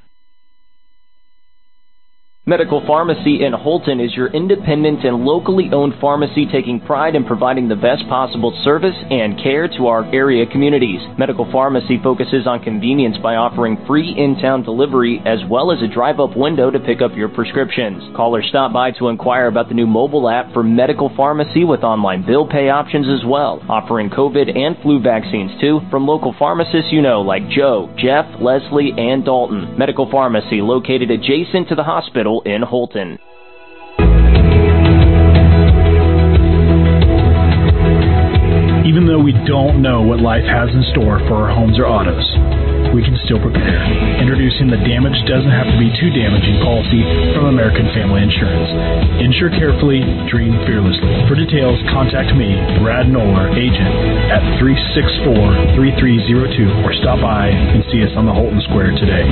Speaker 17: Medical Pharmacy in Holton is your independent and locally owned pharmacy taking pride in providing the best possible service and care to our area communities. Medical Pharmacy focuses on convenience by offering free in-town delivery as well as a drive-up window to pick up your prescriptions. Call or stop by to inquire about the new mobile app for Medical Pharmacy with online bill pay options as well, offering COVID and flu vaccines too from local pharmacists you know like Joe, Jeff, Leslie, and Dalton. Medical Pharmacy located adjacent to the hospital in Holton.
Speaker 10: Even though we don't know what life has in store for our homes or autos, we can still prepare. Introducing the Damage Doesn't Have to Be Too Damaging policy from American Family Insurance. Insure carefully, dream fearlessly. For details, contact me, Brad Noller, agent, at three six four, three three zero two, or stop by and see us on the Holton Square today.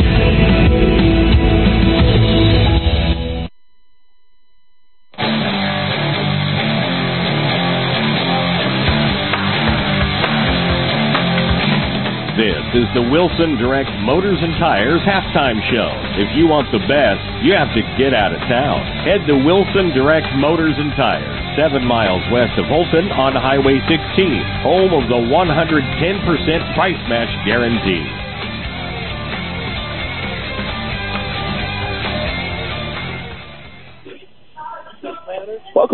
Speaker 1: This is the Wilson Direct Motors and Tires halftime show. If you want the best, you have to get out of town. Head to Wilson Direct Motors and Tires, seven miles west of Holton on Highway sixteen, home of the one hundred ten percent price match guarantee.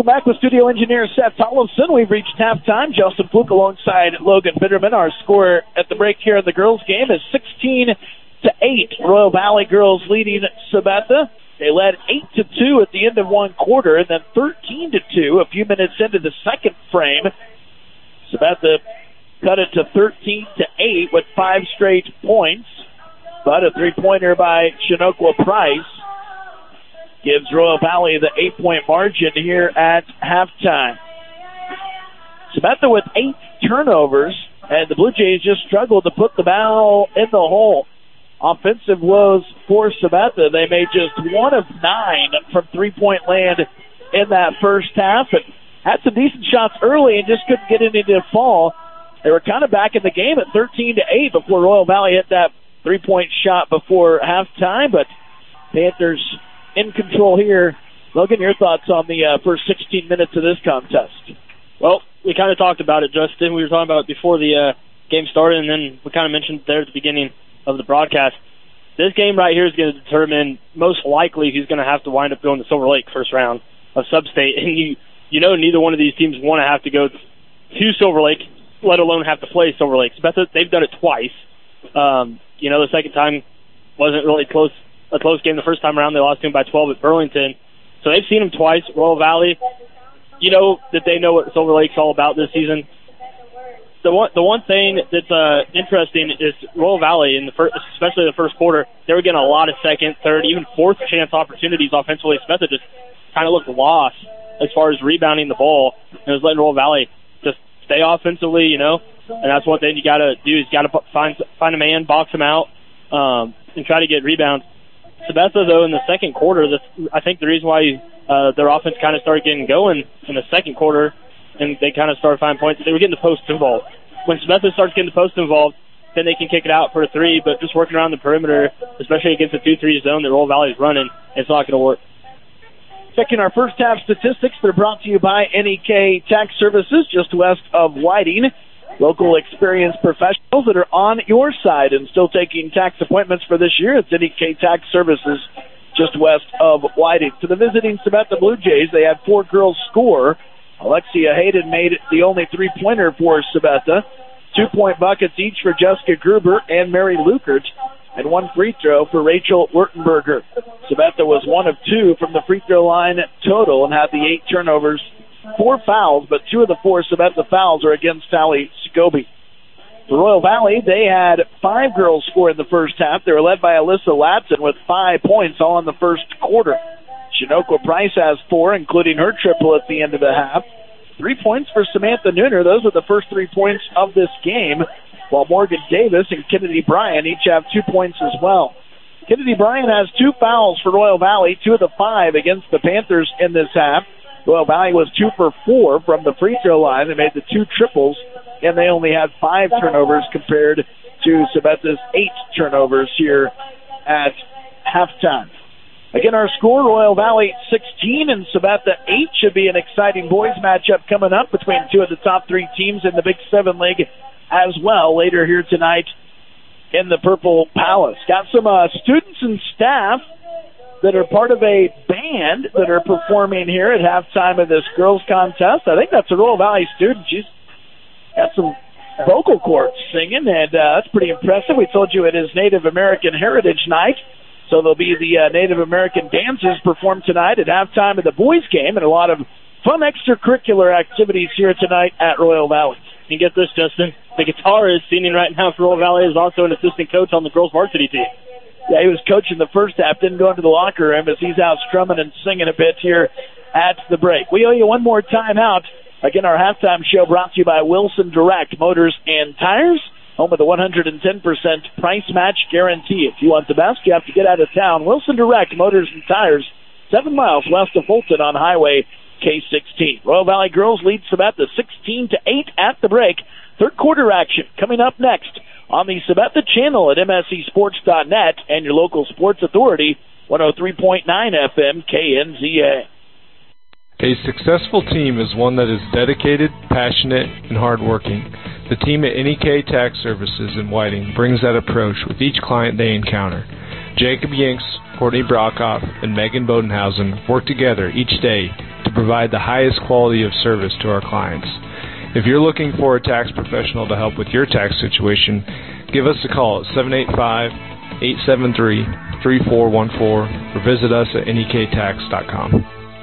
Speaker 3: back with studio engineer Seth Tollefson. We've reached halftime. Justin Fluke alongside Logan Bitterman. Our score at the break here in the girls' game is sixteen to eight. Royal Valley girls leading Sabetha. They led eight to two at the end of one quarter, and then thirteen to two a few minutes into the second frame. Sabetha cut it to thirteen to eight with five straight points. But a three-pointer by Chinookwa Price gives Royal Valley the eight-point margin here at halftime. Sabetha with eight turnovers, and the Blue Jays just struggled to put the ball in the hole. Offensive woes for Sabetha. They made just one of nine from three-point land in that first half, and had some decent shots early and just couldn't get any to fall. They were kind of back in the game at thirteen to eight before Royal Valley hit that three-point shot before halftime, but Panthers in control here. Logan, your thoughts on the uh, first sixteen minutes of this contest?
Speaker 4: Well, we kind of talked about it, Justin. We were talking about it before the uh, game started, and then we kind of mentioned there at the beginning of the broadcast. This game right here is going to determine most likely who's going to have to wind up going to Silver Lake first round of Sub-State. And you, you know neither one of these teams want to have to go to Silver Lake, let alone have to play Silver Lake. They've done it twice. Um, you know, the second time wasn't really close, a close game. The first time around, they lost to him by twelve at Burlington. So they've seen him twice. Royal Valley, you know that they know what Silver Lake's all about this season. The one, the one thing that's uh, interesting is Royal Valley, in the first, especially the first quarter, they were getting a lot of second, third, even fourth chance opportunities offensively. Sabetha just kind of looked lost as far as rebounding the ball, and it was letting Royal Valley just stay offensively, you know. And that's one thing you got to do is got to find find a man, box him out, um, and try to get rebounds. Sabetha, though, in the second quarter, the, I think the reason why uh, their offense kind of started getting going in the second quarter, and they kind of started finding points, they were getting the post involved. When Sabetha starts getting the post involved, then they can kick it out for a three, but just working around the perimeter, especially against a two three zone that Royal Valley is running, it's not going to work.
Speaker 3: Checking our first half statistics, they're brought to you by N E K Tax Services, just west of Whiting. Local experienced professionals that are on your side and still taking tax appointments for this year. It's N E K Tax Services, just west of Whiting. For the visiting Sabetha Blue Jays, they had four girls score. Alexia Hayden made the only three-pointer for Sabetha. Two-point buckets each for Jessica Gruber and Mary Lukert, and one free throw for Rachel Wurtenberger. Sabetha was one of two from the free throw line total and had the eight turnovers, four fouls, but two of the four Sabetha fouls are against Sally Scobie. For Royal Valley, they had five girls score in the first half. They were led by Alyssa Latson with five points all in the first quarter. Chinookwa Price has four, including her triple at the end of the half. Three points for Samantha Nooner. Those are the first three points of this game, while Morgan Davis and Kennedy Bryan each have two points as well. Kennedy Bryan has two fouls for Royal Valley, two of the five against the Panthers in this half. Royal Valley was two for four from the free throw line. They made the two triples, and they only had five turnovers compared to Sabetha's eight turnovers here at halftime. Again, our score, Royal Valley sixteen and Sabetha eight. Should be an exciting boys matchup coming up between two of the top three teams in the Big Seven League as well later here tonight in the Purple Palace. Got some uh, students and staff that are part of a band that are performing here at halftime of this girls contest. I think that's a Royal Valley student. She's got some vocal cords singing, and uh, that's pretty impressive. We told you it is Native American Heritage Night. So there'll be the uh, Native American dances performed tonight at halftime of the boys' game, and a lot of fun extracurricular activities here tonight at Royal Valley.
Speaker 4: And get this, Justin, the guitarist singing right now for Royal Valley is also an assistant coach on the girls' varsity team.
Speaker 3: Yeah, he was coaching the first half, didn't go into the locker room as he's out strumming and singing a bit here at the break. We owe you one more timeout. Again, our halftime show brought to you by Wilson Direct Motors and Tires, home of the one hundred ten percent price match guarantee. If you want the best, you have to get out of town. Wilson Direct Motors and Tires, seven miles west of Fulton on Highway K sixteen. Royal Valley girls lead Sabetha sixteen to eight at the break. Third quarter action coming up next on the Sabetha channel at M S E sports dot net and your local sports authority, one oh three point nine F M K N Z A.
Speaker 18: A successful team is one that is dedicated, passionate, and hardworking. The team at N E K Tax Services in Whiting brings that approach with each client they encounter. Jacob Yanks, Courtney Brockhoff, and Megan Bodenhausen work together each day to to provide the highest quality of service to our clients. If you're looking for a tax professional to help with your tax situation, give us a call at seven eight five, eight seven three, three four one four or visit us at N E K tax dot com.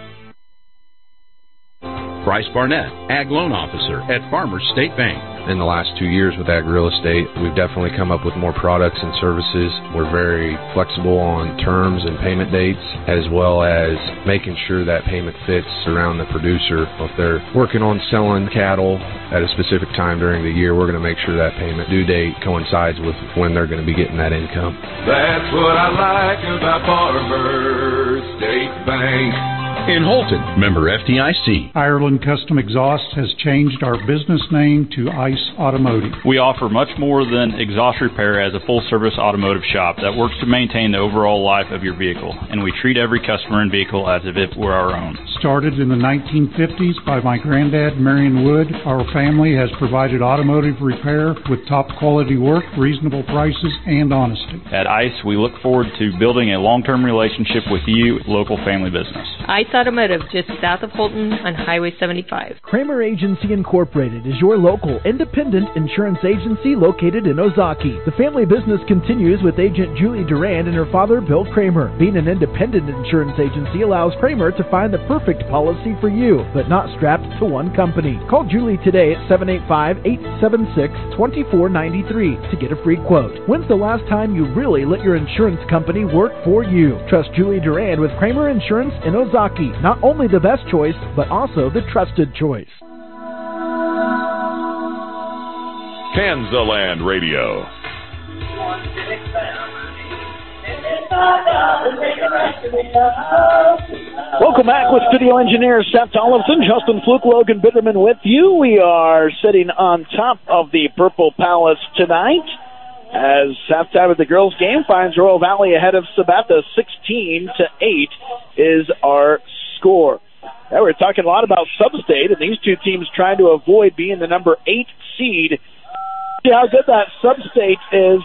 Speaker 19: Bryce Barnett, Ag Loan Officer at Farmers State Bank.
Speaker 20: In the last two years with Ag Real Estate, we've definitely come up with more products and services. We're very flexible on terms and payment dates, as well as making sure that payment fits around the producer. If they're working on selling cattle at a specific time during the year, we're going to make sure that payment due date coincides with when they're going to be getting that income.
Speaker 8: That's what I like about Farmers State Bank.
Speaker 19: In Holton, member F D I C.
Speaker 21: Ireland Custom Exhaust has changed our business name to ICE Automotive.
Speaker 22: We offer much more than exhaust repair as a full-service automotive shop that works to maintain the overall life of your vehicle, and we treat every customer and vehicle as if it were our own.
Speaker 21: Started in the nineteen fifties by my granddad, Marion Wood, our family has provided automotive repair with top-quality work, reasonable prices, and honesty.
Speaker 22: At ICE, we look forward to building a long-term relationship with you, local family business.
Speaker 23: ICE Automotive, just south of Holton on Highway seventy-five.
Speaker 24: Kramer Agency Incorporated is your local independent insurance agency located in Ozaki. The family business continues with agent Julie Durand and her father, Bill Kramer. Being an independent insurance agency allows Kramer to find the perfect policy for you, but not strapped to one company. Call Julie today at seven eight five, eight seven six, two four nine three to get a free quote. When's the last time you really let your insurance company work for you? Trust Julie Durand with Kramer Insurance in Ozaki. Not only the best choice, but also the trusted choice.
Speaker 11: Kansaland Radio.
Speaker 3: Welcome back with studio engineers Seth Tollefson, Justin Fluke, Logan Bitterman with you. We are sitting on top of the Purple Palace tonight as halftime of the girls' game finds Royal Valley ahead of Sabetha. sixteen to eight is our score. Now we're talking a lot about Sub-State, and these two teams trying to avoid being the number eight seed. See how good that Sub-State is.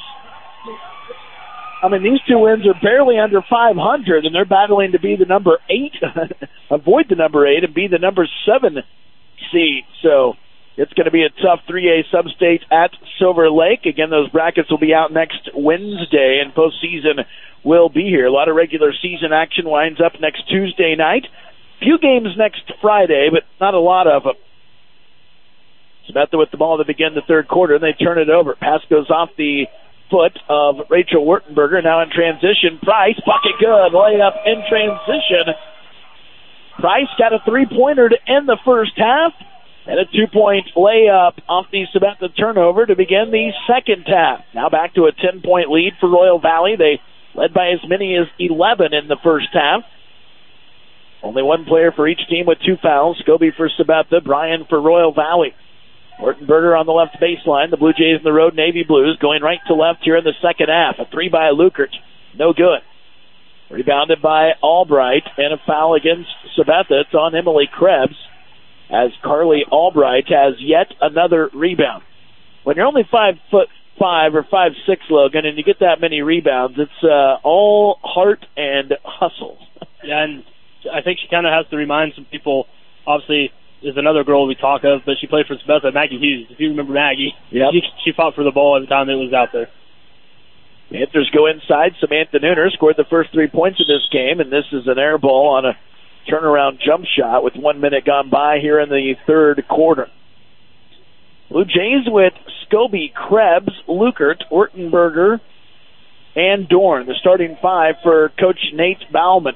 Speaker 3: I mean, these two wins are barely under five hundred, and they're battling to be the number eight, avoid the number eight, and be the number seven seed. So it's going to be a tough three A Sub-State at Silver Lake. Again, those brackets will be out next Wednesday, and postseason will be here. A lot of regular season action winds up next Tuesday night. Few games next Friday, but not a lot of them. Sabetha with the ball to begin the third quarter, and they turn it over. Pass goes off the foot of Rachel Wurtenberger. Now in transition, Price, bucket good, layup in transition. Price got a three-pointer to end the first half, and a two-point layup off the Sabetha turnover to begin the second half. Now back to a ten-point lead for Royal Valley. They led by as many as eleven in the first half. Only one player for each team with two fouls. Scobie for Sabetha, Bryan for Royal Wurtenberger Wurtenberger on the left baseline. The Blue Jays in the road, Navy Blues going right to left here in the second half. A three by Lukert. No good. Rebounded by Albright, and a foul against Sabetha. It's on Emily Krebs as Carly Albright has yet another rebound. When you're only five foot five or five six, Logan, and you get that many rebounds, it's uh, all heart and hustle.
Speaker 4: Yeah, and I think she kind of has to remind some people, obviously, there's another girl we talk of, but she played for Sabetha, Maggie Hughes. If you remember Maggie,
Speaker 3: yep.
Speaker 4: she, she fought for the ball every time it was out there.
Speaker 3: Panthers go inside. Samantha Nooner scored the first three points of this game, and this is an air ball on a turnaround jump shot with one minute gone by here in the third quarter. Blue Jays with Scobie, Krebs, Lukert, Wurtenberger, and Dorn. The starting five for Coach Nate Bauman.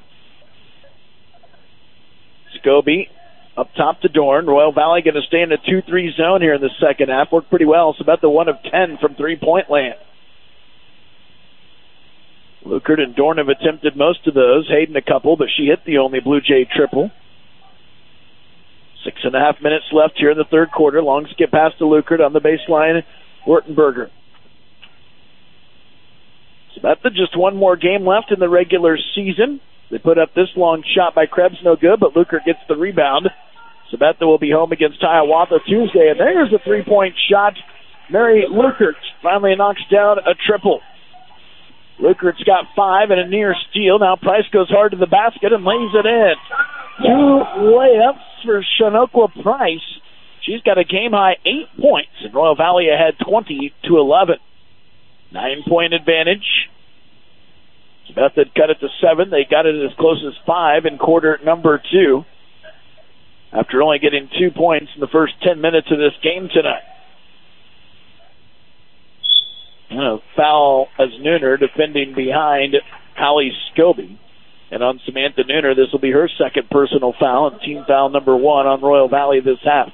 Speaker 3: Scobie up top to Dorn. Royal Valley going to stay in a two three zone here in the second half. Worked pretty well. It's about the one of ten from three-point land. Lukert and Dorn have attempted most of those. Hayden a couple, but she hit the only Blue Jay triple. Six and a half minutes left here in the third quarter. Long skip pass to Lukert on the baseline. Wurtenberger. Sabetha just one more game left in the regular season. They put up this long shot by Krebs, no good, but Lukert gets the rebound. Sabetha will be home against Hiawatha Tuesday, and there's a three-point shot. Mary Lukert finally knocks down a triple. Lukert's got five and a near steal. Now Price goes hard to the basket and lays it in. Two layups for Shanoqua Price. She's got a game-high eight points, and Royal Valley ahead twenty to eleven. Nine-point advantage. Beth had cut it to seven. They got it as close as five in quarter number two, after only getting two points in the first ten minutes of this game tonight. And a foul as Nooner defending behind Hallie Scobie. And on Samantha Nooner, this will be her second personal foul and team foul number one on Royal Valley this half.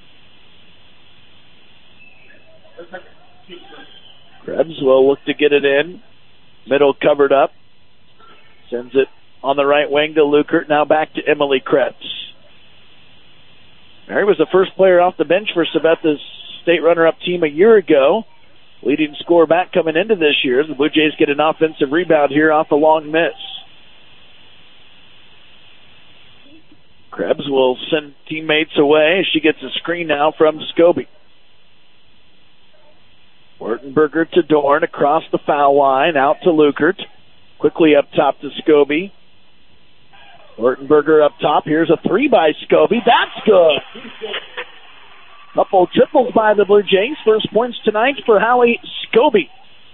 Speaker 3: Krebs will look to get it in. Middle covered up. Sends it on the right wing to Lukert. Now back to Emily Krebs. Mary was the first player off the bench for Sabetha's state runner-up team a year ago. Leading scorer back coming into this year. The Blue Jays get an offensive rebound here off a long miss. Krebs will send teammates away. She gets a screen now from Scobie. Wertenberger to Dorn across the foul line, out to Lukert. Quickly up top to Scobie. Wertenberger up top. Here's a three by Scobie. That's good. Couple triples by the Blue Jays. First points tonight for Hallie Scobie.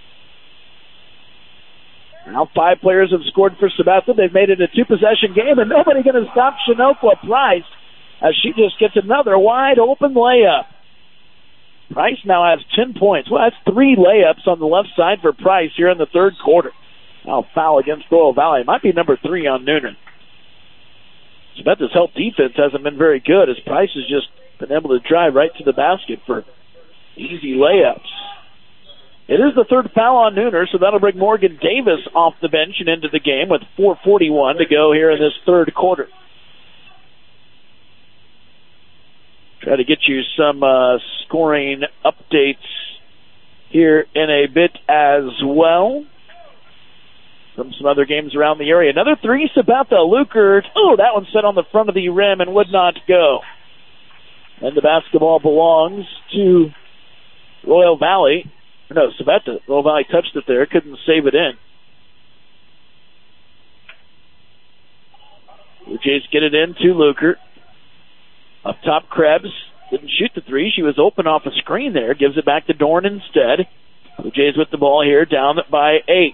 Speaker 3: Now five players have scored for Sabetha. They've made it a two-possession game, and nobody going to stop Shanoqua Price as she just gets another wide-open layup. Price now has ten points. Well, that's three layups on the left side for Price here in the third quarter. Now foul against Royal Valley. Might be number three on Noonan. Sabetha's help defense hasn't been very good as Price has just been able to drive right to the basket for easy layups. It is the third foul on Nooner, so that'll bring Morgan Davis off the bench and into the game with four forty-one to go here in this third quarter. Try to get you some uh, scoring updates here in a bit as well from some other games around the area. Another three, Sabetha. Lukert. Oh, that one set on the front of the rim and would not go. And the basketball belongs to Royal Valley. No, Sabetha. Royal Valley touched it there. Couldn't save it in. Blue Jays get it in to Lukert. Up top, Krebs. Didn't shoot the three. She was open off a screen there. Gives it back to Dorn instead. Blue Jays with the ball here, down by eight.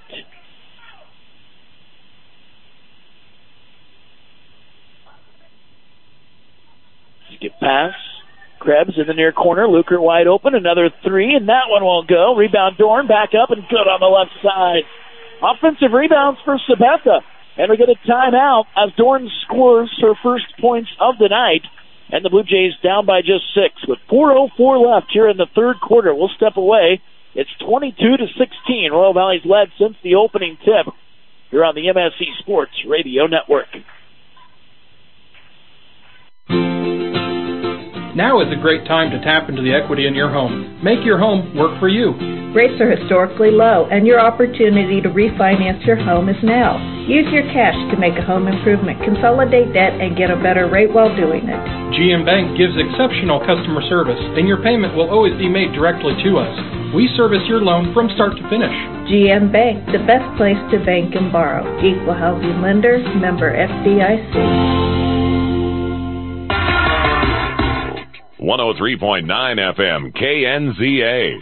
Speaker 3: Skip pass. Krebs in the near corner. Lukert wide open. Another three, and that one won't go. Rebound Dorn. Back up and good on the left side. Offensive rebounds for Sabetha. And we get a timeout as Dorn scores her first points of the night. And the Blue Jays down by just six with four oh four left here in the third quarter. We'll step away. It's twenty-two to sixteen. Royal Valley's led since the opening tip here on the M S C Sports Radio Network.
Speaker 2: Now is a great time to tap into the equity in your home. Make your home work for you.
Speaker 6: Rates are historically low, and your opportunity to refinance your home is now. Use your cash to make a home improvement, consolidate debt, and get a better rate while doing it.
Speaker 2: G M Bank gives exceptional customer service, and your payment will always be made directly to us. We service your loan from start to finish.
Speaker 6: G M Bank, the best place to bank and borrow. Equal housing lender, member F D I C.
Speaker 11: one oh three point nine F M, K N Z A.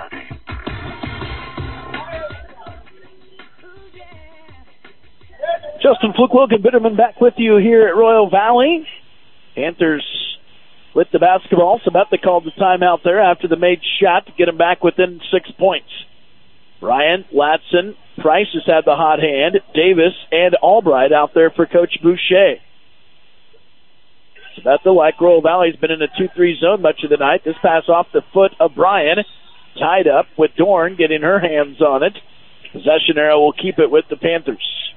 Speaker 3: Justin Fluke-Wilkin Bitterman back with you here at Royal Valley. Panthers with the basketball. Sabetha called the timeout there after the made shot to get them back within six points. Ryan, Latson, Price has had the hot hand. Davis and Albright out there for Coach Boucher. Sabetha, like Royal Valley, has been in a two three zone much of the night. This pass off the foot of Bryan. Tied up with Dorn getting her hands on it. Possession arrow will keep it with the Panthers.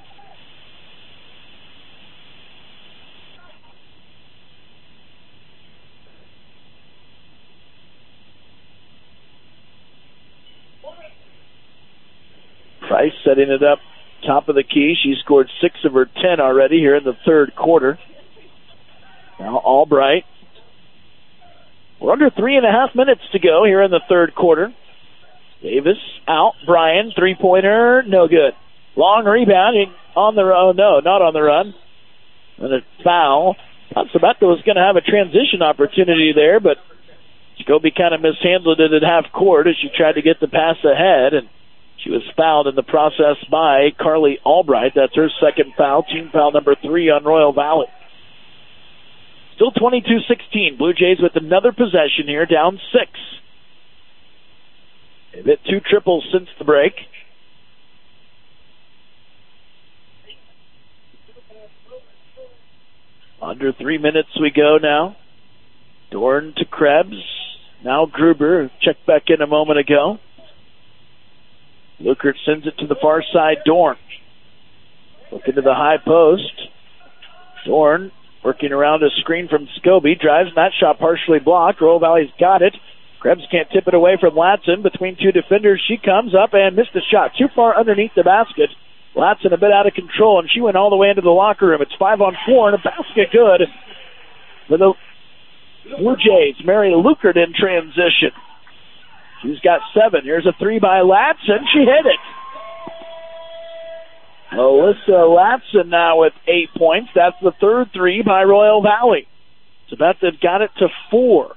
Speaker 3: Price setting it up top of the key. She scored six of her ten already here in the third quarter. Now Albright. We're under three and a half minutes to go here in the third quarter. Davis out. Bryan, three-pointer, no good. Long rebound on the run. No, not on the run. And a foul Thought Sabetta was going to have a transition opportunity there, but Scobie kind of mishandled it at half court as she tried to get the pass ahead, and she was fouled in the process by Carly Albright. That's her second foul, team foul number three on Royal Valley. Still twenty-two sixteen. Blue Jays with another possession here, down six. They've hit two triples since the break. Under three minutes we go now. Dorn to Krebs. Now Gruber, checked back in a moment ago. Lukert sends it to the far side. Dorn. Looking to the high post. Dorn working around a screen from Scobie. Drives, that shot partially blocked. Royal Valley's got it. Krebs can't tip it away from Latson. Between two defenders, she comes up and missed a shot. Too far underneath the basket. Latson a bit out of control, and she went all the way into the locker room. It's five on four, and a basket good for the Blue Jays. Mary Lukert in transition. She's got seven. Here's a three by Latson. She hit it. Alyssa Latson now with eight points. That's the third three by Royal Valley. Sabetta got it to four.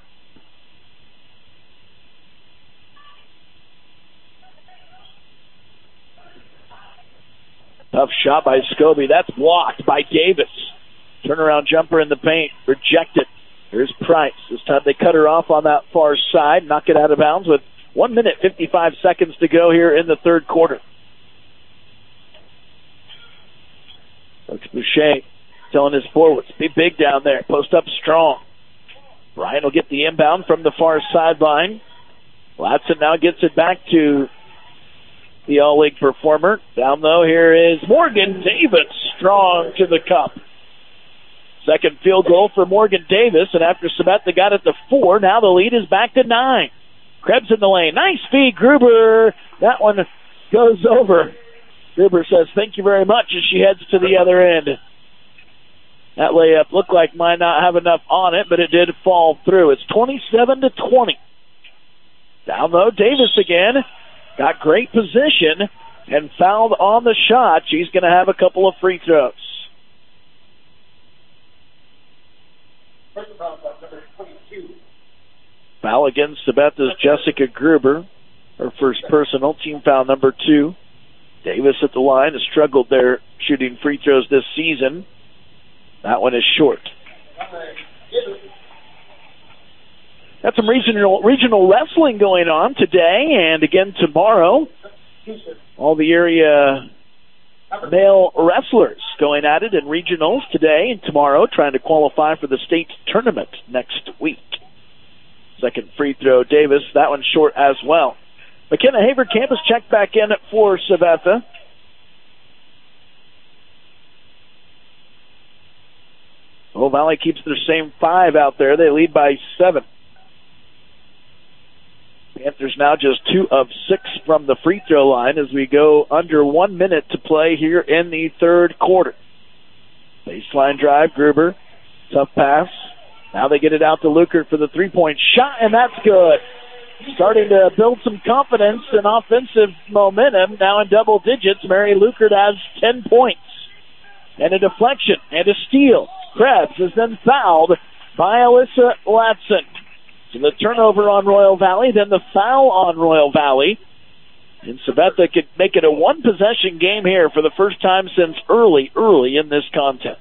Speaker 3: Tough shot by Scobie. That's blocked by Davis. Turnaround jumper in the paint. Rejected. Here's Price. This time they cut her off on that far side. Knock it out of bounds with one minute, fifty-five seconds to go here in the third quarter. Coach Boucher telling his forwards, be big down there. Post up strong. Bryan will get the inbound from the far sideline. Latson now gets it back to the All-League performer. Down low, here is Morgan Davis, strong to the cup. Second field goal for Morgan Davis, and after Sabetta got it to four, now the lead is back to nine. Krebs in the lane. Nice feed, Gruber. That one goes over. Gruber says thank you very much as she heads to the other end. That layup looked like might not have enough on it, but it did fall through. It's twenty-seven to twenty. Down low, Davis again. Got great position and fouled on the shot. She's going to have a couple of free throws. Foul against Sabetta's Jessica Gruber. Her first personal, team foul number two. Davis at the line has struggled there shooting free throws this season. That one is short. Got some regional regional wrestling going on today and again tomorrow. All the area male wrestlers going at it in regionals today and tomorrow, trying to qualify for the state tournament next week. Second free throw, Davis. That one's short as well. McKenna Haverkamp has checked back in for Sabetta. Royal Valley keeps their same five out there. They lead by seven. Panthers now just two of six from the free throw line as we go under one minute to play here in the third quarter. Baseline drive, Gruber. Tough pass. Now they get it out to Lukert for the three-point shot, and that's good. Starting to build some confidence and offensive momentum. Now in double digits, Mary Lukert has ten points. And a deflection and a steal. Krebs is then fouled by Alyssa Latson. So the turnover on Royal Valley, then the foul on Royal Valley. And Sabetta could make it a one-possession game here for the first time since early, early in this contest.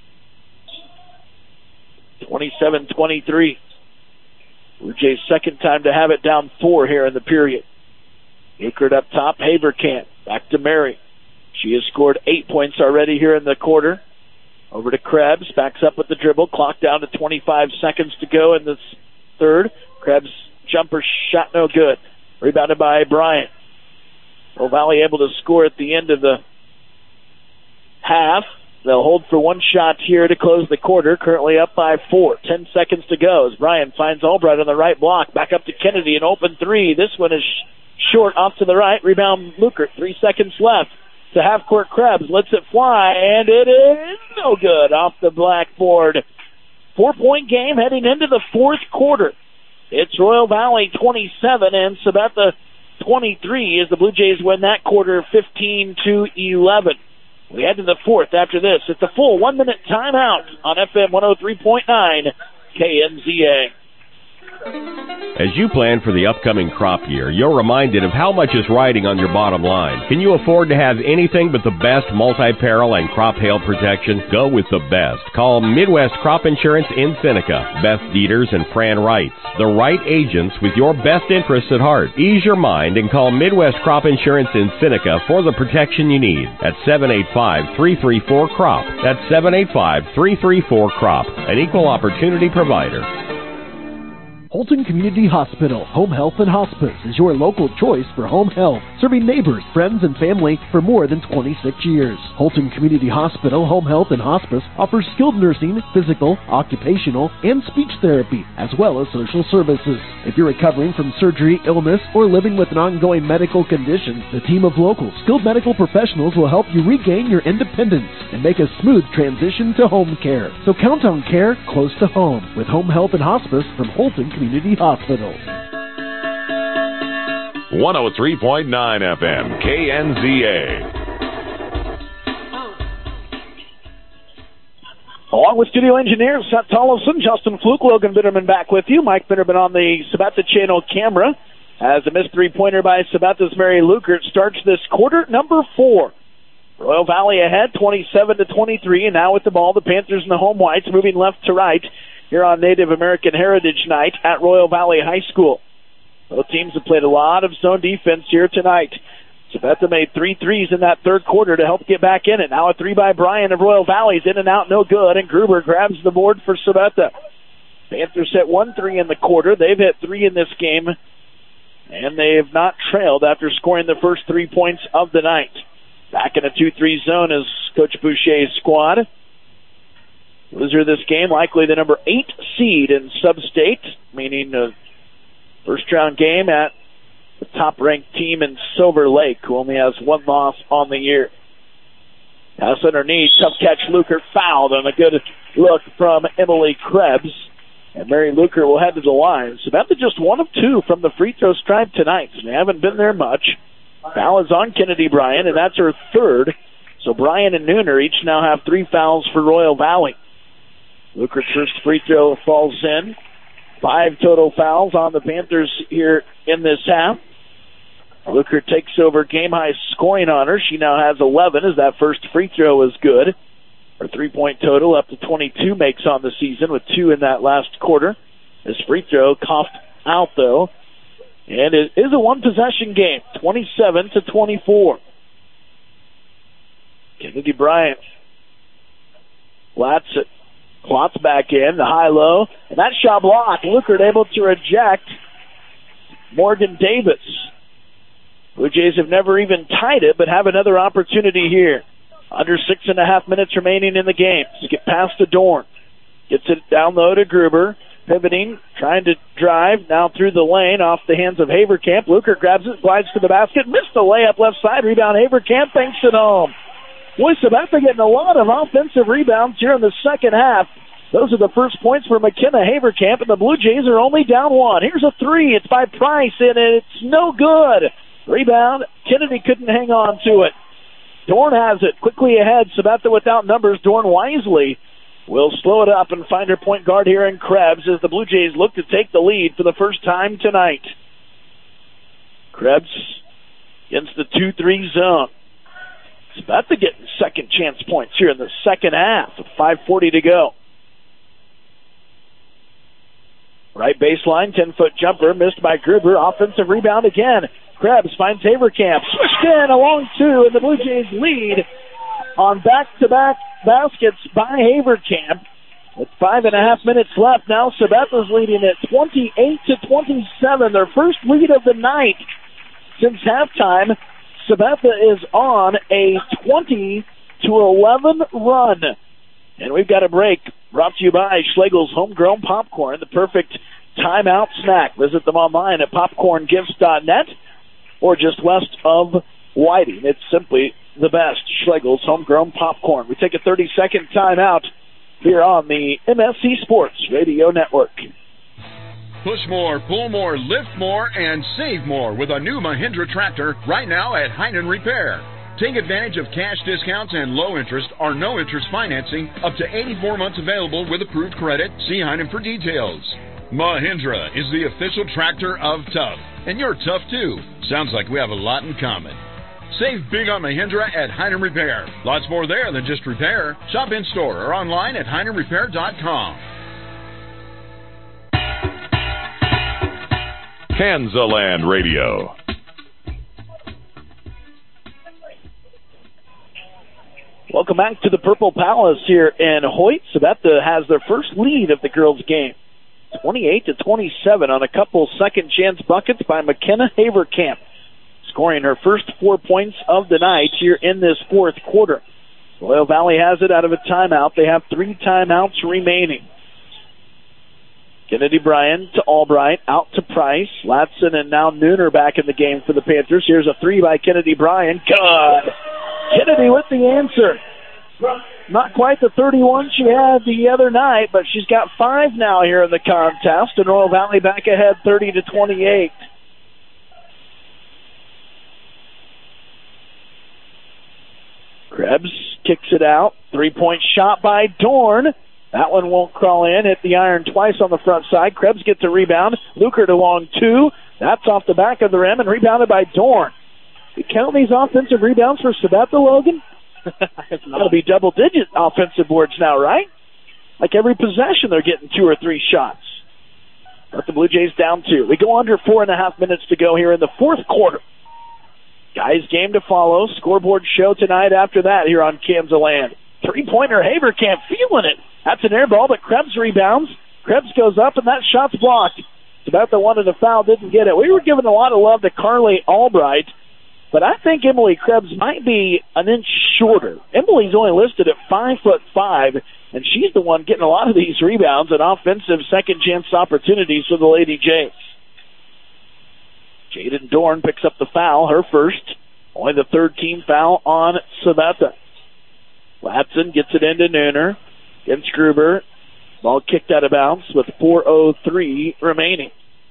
Speaker 3: twenty-seven twenty-three. Blue Jays' second time to have it down four here in the period. Akert up top, Haverkamp. Back to Mary. She has scored eight points already here in the quarter. Over to Krebs, backs up with the dribble. Clock down to twenty-five seconds to go in this third. Krebs jumper shot no good. Rebounded by Bryant. Royal Valley able to score at the end of the half. They'll hold for one shot here to close the quarter. Currently up by four. Ten seconds to go as Bryant finds Albright on the right block. Back up to Kennedy, an open three. This one is short off to the right. Rebound Lukert. Three seconds left. To half-court Krebs, lets it fly, and it is no good off the blackboard. Four-point game heading into the fourth quarter. It's Royal Valley twenty-seven and Sabetta twenty-three as the Blue Jays win that quarter fifteen to eleven. We head to the fourth after this. It's a full one-minute timeout on F M one oh three point nine K N Z A.
Speaker 1: As you plan for the upcoming crop year, you're reminded of how much is riding on your bottom line. Can you afford to have anything but the best multi-peril and crop hail protection? Go with the best. Call Midwest Crop Insurance in Seneca. Beth Dieters and Fran Wrights, the right agents with your best interests at heart. Ease your mind and call Midwest Crop Insurance in Seneca for the protection you need at seven eight five, three three four, C R O P. That's seven eight five, three three four, C R O P, an equal opportunity provider.
Speaker 24: Holton Community Hospital Home Health and Hospice is your local choice for home health, serving neighbors, friends, and family for more than twenty-six years. Holton Community Hospital Home Health and Hospice offers skilled nursing, physical, occupational, and speech therapy, as well as social services. If you're recovering from surgery, illness, or living with an ongoing medical condition, the team of local skilled medical professionals will help you regain your independence and make a smooth transition to home care. So count on care close to home with Home Health and Hospice from Holton Community Hospital.
Speaker 11: one oh three point nine F M, K N Z A.
Speaker 3: Along with studio engineers Seth Tollefson, Justin Fluke, Logan Bitterman back with you. Mike Bitterman on the Sabetha channel camera as a missed three-pointer by Sabetha's Mary Lukert starts this quarter number four. Royal Valley ahead, twenty-seven to twenty-three, and now with the ball, the Panthers and the home whites moving left to right here on Native American Heritage Night at Royal Valley High School. Both teams have played a lot of zone defense here tonight. Sabetha made three threes in that third quarter to help get back in it. Now a three by Bryan of Royal Valley's in and out, no good, and Gruber grabs the board for Sabetha. Panthers hit one three in the quarter. They've hit three in this game, and they have not trailed after scoring the first three points of the night. Back in a two three zone is Coach Boucher's squad. Loser of this game, likely the number eight seed in sub-state, meaning a first-round game at the top-ranked team in Silver Lake, who only has one loss on the year. Pass underneath, tough catch, Lukert fouled, and a good look from Emily Krebs. And Mary Lukert will head to the line. Sabetha just one of two from the free throw stripe tonight. They haven't been there much. Foul is on Kennedy Bryan, and that's her third. So Bryan and Nooner each now have three fouls for Royal Valley. Lukert's first free throw falls in. Five total fouls on the Panthers here in this half. Lukert takes over game-high scoring on her. She now has eleven as that first free throw is good. Her three-point total up to twenty-two makes on the season with two in that last quarter. This free throw coughed out, though. And it is a one-possession game, twenty-seven to twenty-four. Kennedy Bryant lats it. Klotz back in, the high-low, and that shot blocked. Lukert able to reject Morgan Davis. Blue Jays have never even tied it, but have another opportunity here. Under six and a half minutes remaining in the game. To get past the Dorn. Gets it down low to Gruber. Pivoting, trying to drive, now through the lane, off the hands of Haverkamp. Lukert grabs it, glides to the basket, missed the layup left side, rebound Haverkamp, banks it home. Boy, Sabetha getting a lot of offensive rebounds here in the second half. Those are the first points for McKenna Haverkamp, and the Blue Jays are only down one. Here's a three. It's by Price, and it's no good. Rebound. Kennedy couldn't hang on to it. Dorn has it. Quickly ahead. Sabetha without numbers. Dorn wisely will slow it up and find her point guard here in Krebs as the Blue Jays look to take the lead for the first time tonight. Krebs against the two three zone. Sabetha getting second chance points here in the second half with five forty to go. Right baseline, ten-foot jumper, missed by Gruber. Offensive rebound again. Krebs finds Haverkamp. Swished in, a long two, and the Blue Jays lead on back-to-back baskets by Haverkamp. With five and a half minutes left, now Sabetha's leading at twenty-eight to twenty-seven, their first lead of the night since halftime. Sabetha is on a twenty to eleven run. And we've got a break brought to you by Schlegel's Homegrown Popcorn, the perfect timeout snack. Visit them online at popcorn gifts dot net or just west of Whiting. It's simply the best. Schlegel's Homegrown Popcorn. We take a thirty-second timeout here on the M S C Sports Radio Network.
Speaker 19: Push more, pull more, lift more, and save more with a new Mahindra tractor right now at Heinen Repair.
Speaker 5: Take advantage of cash discounts and low interest or no interest financing up to eighty-four months available with approved credit. See Heinen for details. Mahindra is the official tractor of tough, and you're tough too. Sounds like we have a lot in common. Save big on Mahindra at Heinen Repair. Lots more there than just repair. Shop in store or online at Heinen Repair dot com.
Speaker 11: Kansaland Radio.
Speaker 3: Welcome back to the Purple Palace here in Hoyt. Sabetha has their first lead of the girls' game, twenty-eight to twenty-seven, on a couple second-chance buckets by McKenna Haverkamp, scoring her first four points of the night here in this fourth quarter. Royal Valley has it out of a timeout. They have three timeouts remaining. Kennedy Bryan to Albright, out to Price. Latson and now Nooner back in the game for the Panthers. Here's a three by Kennedy Bryan. Good. Kennedy with the answer. Not quite the thirty-one she had the other night, but she's got five now here in the contest, and Royal Valley back ahead thirty to twenty-eight. Krebs kicks it out. Three-point shot by Dorn. That one won't crawl in. Hit the iron twice on the front side. Krebs gets a rebound. Lukert along two. That's off the back of the rim and rebounded by Dorn. You count these offensive rebounds for Sabetha, Logan? It's got to be double-digit offensive boards now, right? Like every possession, they're getting two or three shots. But the Blue Jays down two. We go under four and a half minutes to go here in the fourth quarter. Guys, game to follow. Scoreboard show tonight after that here on Kansaland. Three-pointer, Haverkamp feeling it. That's an air ball, but Krebs rebounds. Krebs goes up, and that shot's blocked. Sabetha wanted a foul, didn't get it. We were giving a lot of love to Carly Albright, but I think Emily Krebs might be an inch shorter. Emily's only listed at five foot five, and she's the one getting a lot of these rebounds and offensive second chance opportunities for the Lady Jays. Jaden Dorn picks up the foul, her first. Only the third team foul on Sabetha. Latson gets it into Nooner. Against Gruber. Ball kicked out of bounds with four oh three remaining.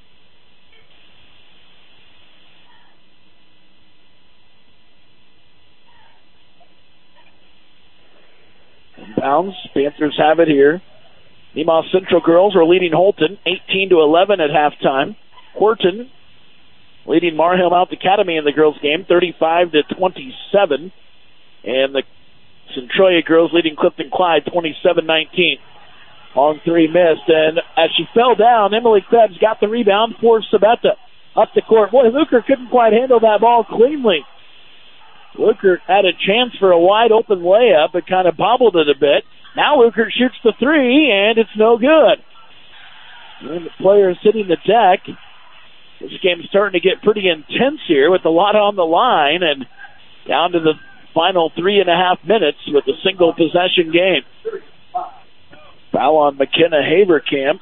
Speaker 3: Inbounds. Panthers have it here. Nemaw Central girls are leading Holton eighteen to eleven at halftime. Horton leading Marham Mount Academy in the girls' game thirty-five to twenty-seven. And the Centralia girls leading Clifton Clyde twenty-seven nineteen. Long three missed, and as she fell down, Emily Krebs got the rebound for Sabetha. Up the court. Boy, Luker couldn't quite handle that ball cleanly. Luker had a chance for a wide open layup, but kind of bobbled it a bit. Now Luker shoots the three, and it's no good. And the players hitting the deck. This game's starting to get pretty intense here with a lot on the line, and down to the final three and a half minutes with a single possession game. Foul on McKenna Haverkamp.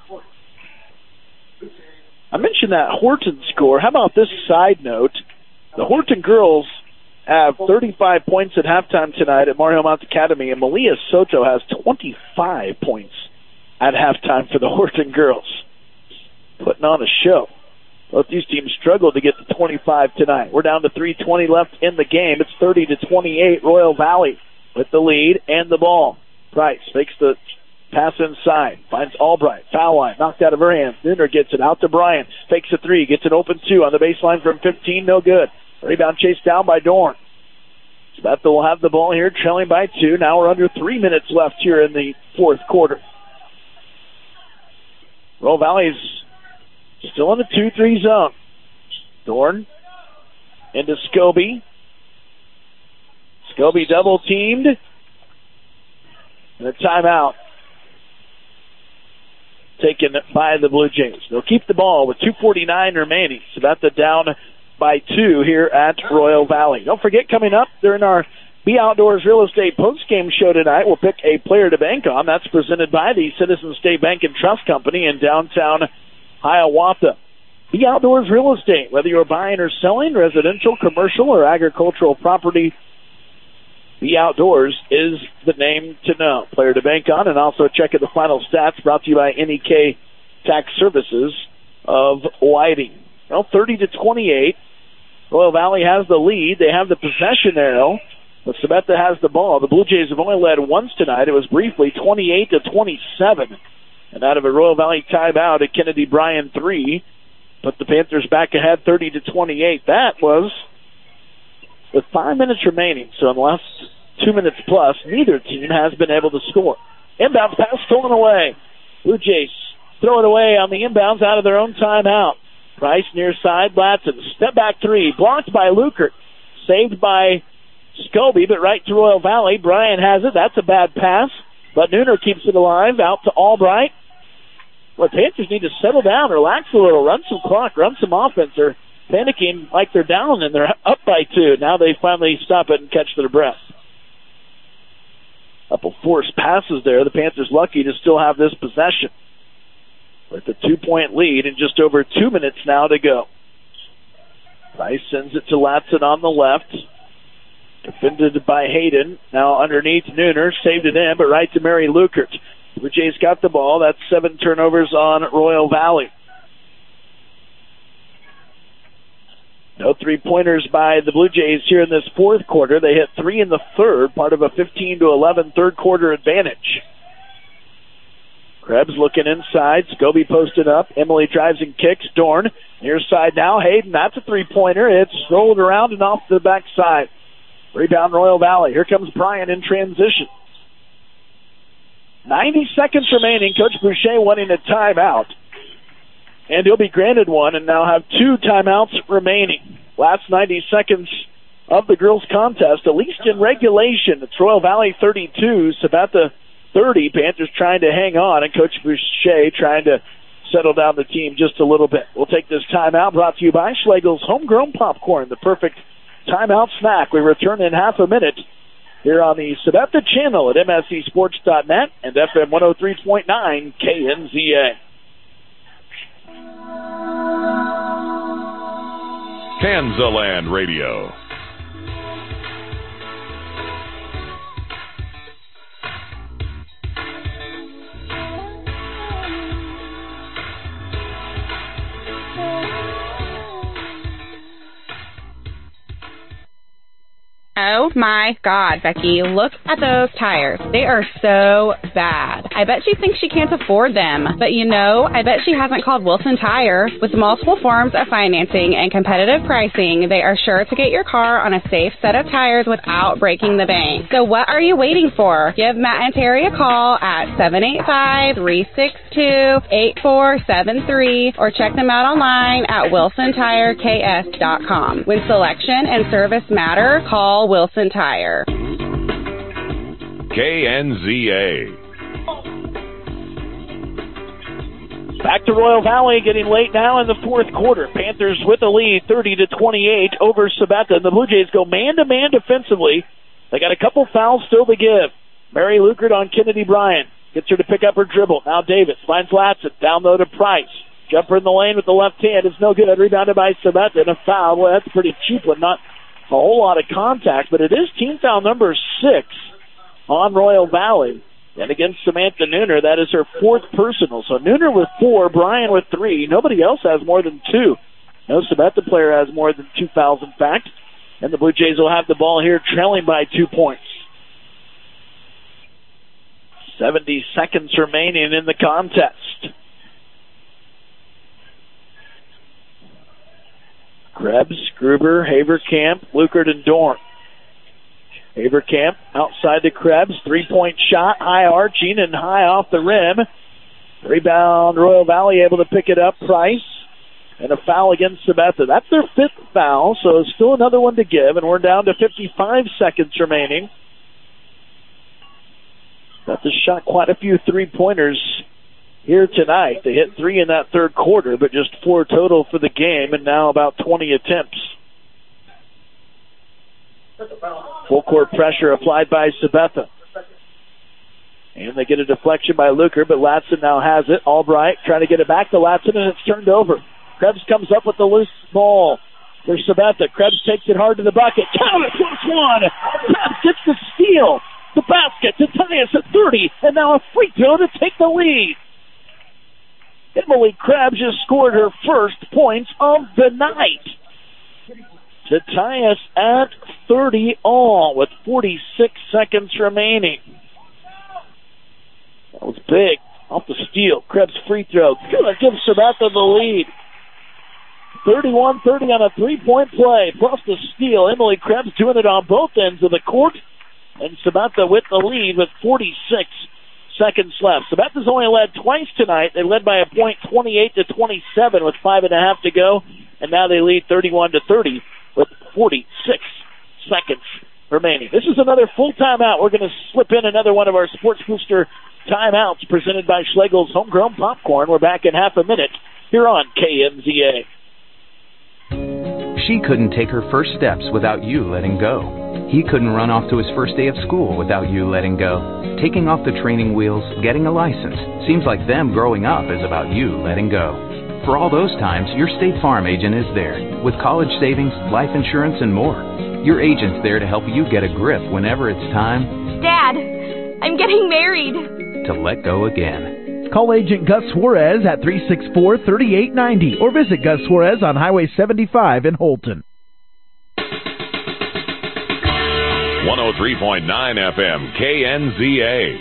Speaker 3: I mentioned that Horton score. How about this side note? The Horton girls have thirty-five points at halftime tonight at Mario Mount Academy, and Malia Soto has twenty-five points at halftime for the Horton girls. Putting on a show. Both these teams struggled to get to twenty-five tonight. We're down to three twenty left in the game. It's thirty to twenty-eight. Royal Valley with the lead and the ball. Price fakes the pass inside. Finds Albright. Foul line. Knocked out of her hands. Nooner gets it out to Bryan. Fakes a three. Gets an open two on the baseline from fifteen. No good. Rebound chased down by Dorn. Sabetha will have the ball here, trailing by two. Now we're under three minutes left here in the fourth quarter. Royal Valley's still in the two three zone. Dorn into Scobie. Scobie double teamed. And a timeout taken by the Blue Jays. They'll keep the ball with two forty-nine remaining. Sabetha down by two here at Royal Valley. Don't forget, coming up during our Be Outdoors Real Estate postgame show tonight, we'll pick a player to bank on. That's presented by the Citizens State Bank and Trust Company in downtown Hiawatha. Be Outdoors Real Estate, whether you're buying or selling residential, commercial, or agricultural property, Be Outdoors is the name to know. Player to bank on, and also check out the final stats brought to you by N E K Tax Services of Whiting. Well, thirty to twenty-eight. Royal Valley has the lead. They have the possession arrow. But Sabetha has the ball. The Blue Jays have only led once tonight. It was briefly twenty-eight to twenty-seven. And out of a Royal Valley timeout at Kennedy Bryan three, put the Panthers back ahead thirty to twenty-eight. That was with five minutes remaining. So in the last two minutes plus, neither team has been able to score. Inbounds pass stolen away. Blue Jays throw it away on the inbounds out of their own timeout. Price near side, Latson. Step back three. Blocked by Lukert. Saved by Scobie, but right to Royal Valley. Bryan has it. That's a bad pass. But Nooner keeps it alive. Out to Albright. Well, Panthers need to settle down, relax a little, run some clock, run some offense. They're panicking like they're down and they're up by two. Now they finally stop it and catch their breath. Couple forced passes there. The Panthers lucky to still have this possession. With a two-point lead and just over two minutes now to go. Price sends it to Latson on the left. Defended by Hayden. Now underneath Nooner. Saved it in, but right to Mary Lukert. Blue Jays got the ball. That's seven turnovers on Royal Valley. No three-pointers by the Blue Jays here in this fourth quarter. They hit three in the third, part of a fifteen to eleven third-quarter advantage. Krebs looking inside. Scobie posted up. Emily drives and kicks. Dorn near side now. Hayden, that's a three-pointer. It's rolled around and off the backside. Rebound Royal Valley. Here comes Bryan in transition. ninety seconds remaining. Coach Boucher wanting a timeout. And he'll be granted one and now have two timeouts remaining. Last ninety seconds of the girls' contest, at least in regulation. It's Royal Valley thirty-two, Sabetha thirty. Panthers trying to hang on, and Coach Boucher trying to settle down the team just a little bit. We'll take this timeout brought to you by Schlegel's Homegrown Popcorn, the perfect timeout snack. We return in half a minute here on the Sabetha channel at M S C Sports dot net and F M one oh three point nine K N Z A.
Speaker 11: Kansaland Radio.
Speaker 7: Oh my God, Becky, look at those tires. They are so bad. I bet she thinks she can't afford them. But you know, I bet she hasn't called Wilson Tire. With multiple forms of financing and competitive pricing, they are sure to get your car on a safe set of tires without breaking the bank. So what are you waiting for? Give Matt and Terry a call at seven eight five, three six two, eight four seven three or check them out online at wilson tire k s dot com. When selection and service matter, call Wilson Tire.
Speaker 11: K N Z A.
Speaker 3: Back to Royal Valley, getting late now in the fourth quarter. Panthers with the lead, thirty to twenty-eight over Sabetha. And the Blue Jays go man-to-man defensively. They got a couple fouls still to give. Mary Lukert on Kennedy Bryan. Gets her to pick up her dribble. Now Davis finds Latson. Down low to Price. Jumper in the lane with the left hand. It's no good. Rebounded by Sabetha. And a foul. Well, that's a pretty cheap one. Not a whole lot of contact, but it is team foul number six on Royal Valley. And against Samantha Nooner, that is her fourth personal. So Nooner with four, Bryan with three. Nobody else has more than two. No Sabetha player has more than two fouls, in fact. And the Blue Jays will have the ball here, trailing by two points. seventy seconds remaining in the contest. Krebs, Gruber, Haverkamp, Lukert, and Dorn. Haverkamp outside the Krebs. Three-point shot, high arching and high off the rim. Rebound, Royal Valley able to pick it up. Price. And a foul against Sabetha. That's their fifth foul, so still another one to give, and we're down to fifty-five seconds remaining. Sabetha shot quite a few three-pointers here tonight. They hit three in that third quarter, but just four total for the game, and now about twenty attempts. Full court pressure applied by Sabetha. And they get a deflection by Lukert, but Latson now has it. Albright trying to get it back to Latson, and it's turned over. Krebs comes up with the loose ball for Sabetha. Krebs takes it hard to the bucket. Count it, plus one. Krebs gets the steal. The basket to tie us at thirty, and now a free throw to take the lead. Emily Krebs just scored her first points of the night. to tie us at thirty all with forty-six seconds remaining. That was big. Off the steal. Krebs free throw. Gonna give Sabatha the lead. thirty-one thirty on a three-point play. Plus the steal. Emily Krebs doing it on both ends of the court. And Sabatha with the lead with forty-six seconds left. Sabatha's only led twice tonight. They led by a point, twenty-eight to twenty-seven, with five and a half to go. And now they lead thirty-one to thirty with forty-six seconds remaining. This is another full timeout. We're going to slip in another one of our Sports Booster timeouts presented by Schlegel's Homegrown Popcorn. We're back in half a minute here on K M Z A.
Speaker 9: She couldn't take her first steps without you letting go. He couldn't run off to his first day of school without you letting go. Taking off the training wheels, getting a license. Seems like them growing up is about you letting go. For all those times, your State Farm agent is there with college savings, life insurance, and more. Your agent's there to help you get a grip whenever it's time.
Speaker 12: Dad, I'm getting married.
Speaker 9: To let go again.
Speaker 24: Call Agent Gus Suarez at three six four, three eight nine zero or visit Gus Suarez on Highway seventy-five in Holton.
Speaker 11: one oh three point nine F M, K N Z A.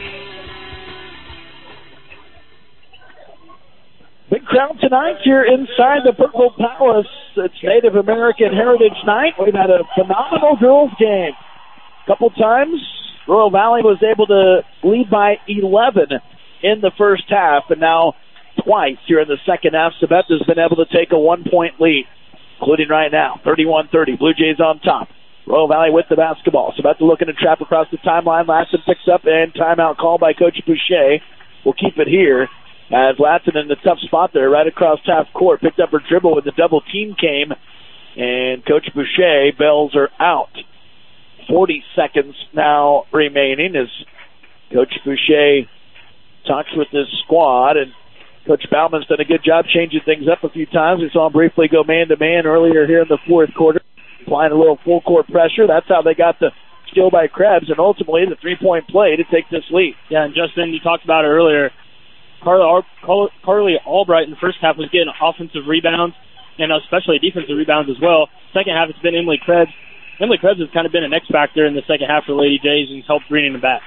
Speaker 3: Big crowd tonight here inside the Purple Palace. It's Native American Heritage Night. We've had a phenomenal girls game. A couple times, Royal Valley was able to lead by eleven in the first half, and now twice here in the second half, Sabatha's been able to take a one-point lead, including right now, thirty-one thirty. Blue Jays on top. Royal Valley with the basketball. Sabatha looking to trap across the timeline. Latson picks up, and timeout called by Coach Boucher. We'll keep it here as Latson in the tough spot there, right across half court. Picked up her dribble when the double team came, and Coach Boucher bails her out. forty seconds now remaining as Coach Boucher talks with this squad, and Coach Bauman's done a good job changing things up a few times. We saw him briefly go man-to-man earlier here in the fourth quarter, applying a little full-court pressure. That's how they got the steal by Krebs, and ultimately the three-point play to take this lead.
Speaker 4: Yeah, and Justin, you talked about it earlier. Carly, Carly Albright in the first half was getting offensive rebounds, and especially defensive rebounds as well. Second half, it's been Emily Krebs. Emily Krebs has kind of been an X-factor in the second half for Lady Jays and helped bringing them back.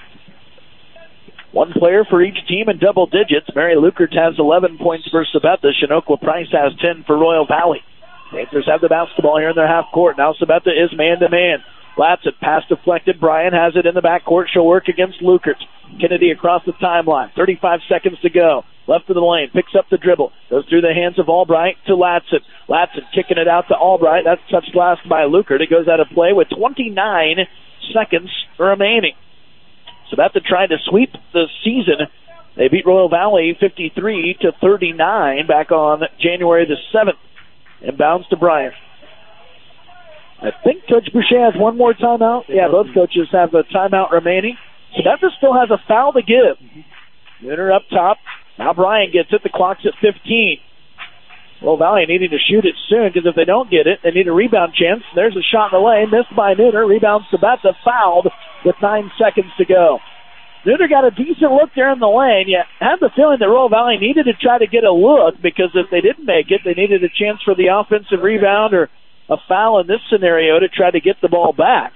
Speaker 3: One player for each team in double digits. Mary Lukert has eleven points for Sabatha. Shinoqua Price has ten for Royal Valley. Panthers have the basketball here in their half court. Now Sabatha is man-to-man. Latson, pass deflected. Bryan has it in the backcourt. She'll work against Lukert. Kennedy across the timeline. thirty-five seconds to go. Left of the lane. Picks up the dribble. Goes through the hands of Albright to Latson. Latson kicking it out to Albright. That's touched last by Lukert. It goes out of play with twenty-nine seconds remaining. Sabatha tried to sweep the season. They beat Royal Valley fifty-three to thirty-nine back on January the seventh. Inbounds to Bryan. I think Coach Boucher has one more timeout. Yeah, both coaches have a timeout remaining. Sabatha still has a foul to give. Nooner up top. Now Bryan gets it. The clock's at fifteen. Royal Valley needing to shoot it soon, because if they don't get it, they need a rebound chance. There's a shot in the lane. Missed by Nooner. Rebound Sabatha, fouled with nine seconds to go. Nooner got a decent look there in the lane. You had the feeling that Royal Valley needed to try to get a look, because if they didn't make it, they needed a chance for the offensive rebound or a foul in this scenario to try to get the ball back.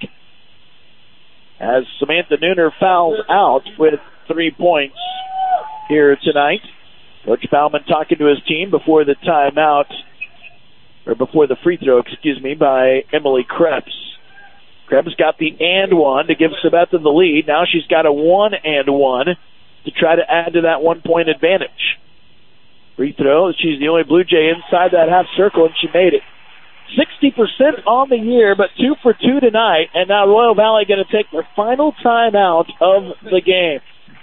Speaker 3: As Samantha Nooner fouls out with three points here tonight. Coach Bauman talking to his team before the timeout, or before the free throw, excuse me, by Emily Krebs. Krebs got the and one to give Sabatha the lead. Now she's got a one and one to try to add to that one point advantage. Free throw. She's the only Blue Jay inside that half circle, and she made it. sixty percent on the year, but two for two tonight, and now Royal Valley going to take their final timeout of the game.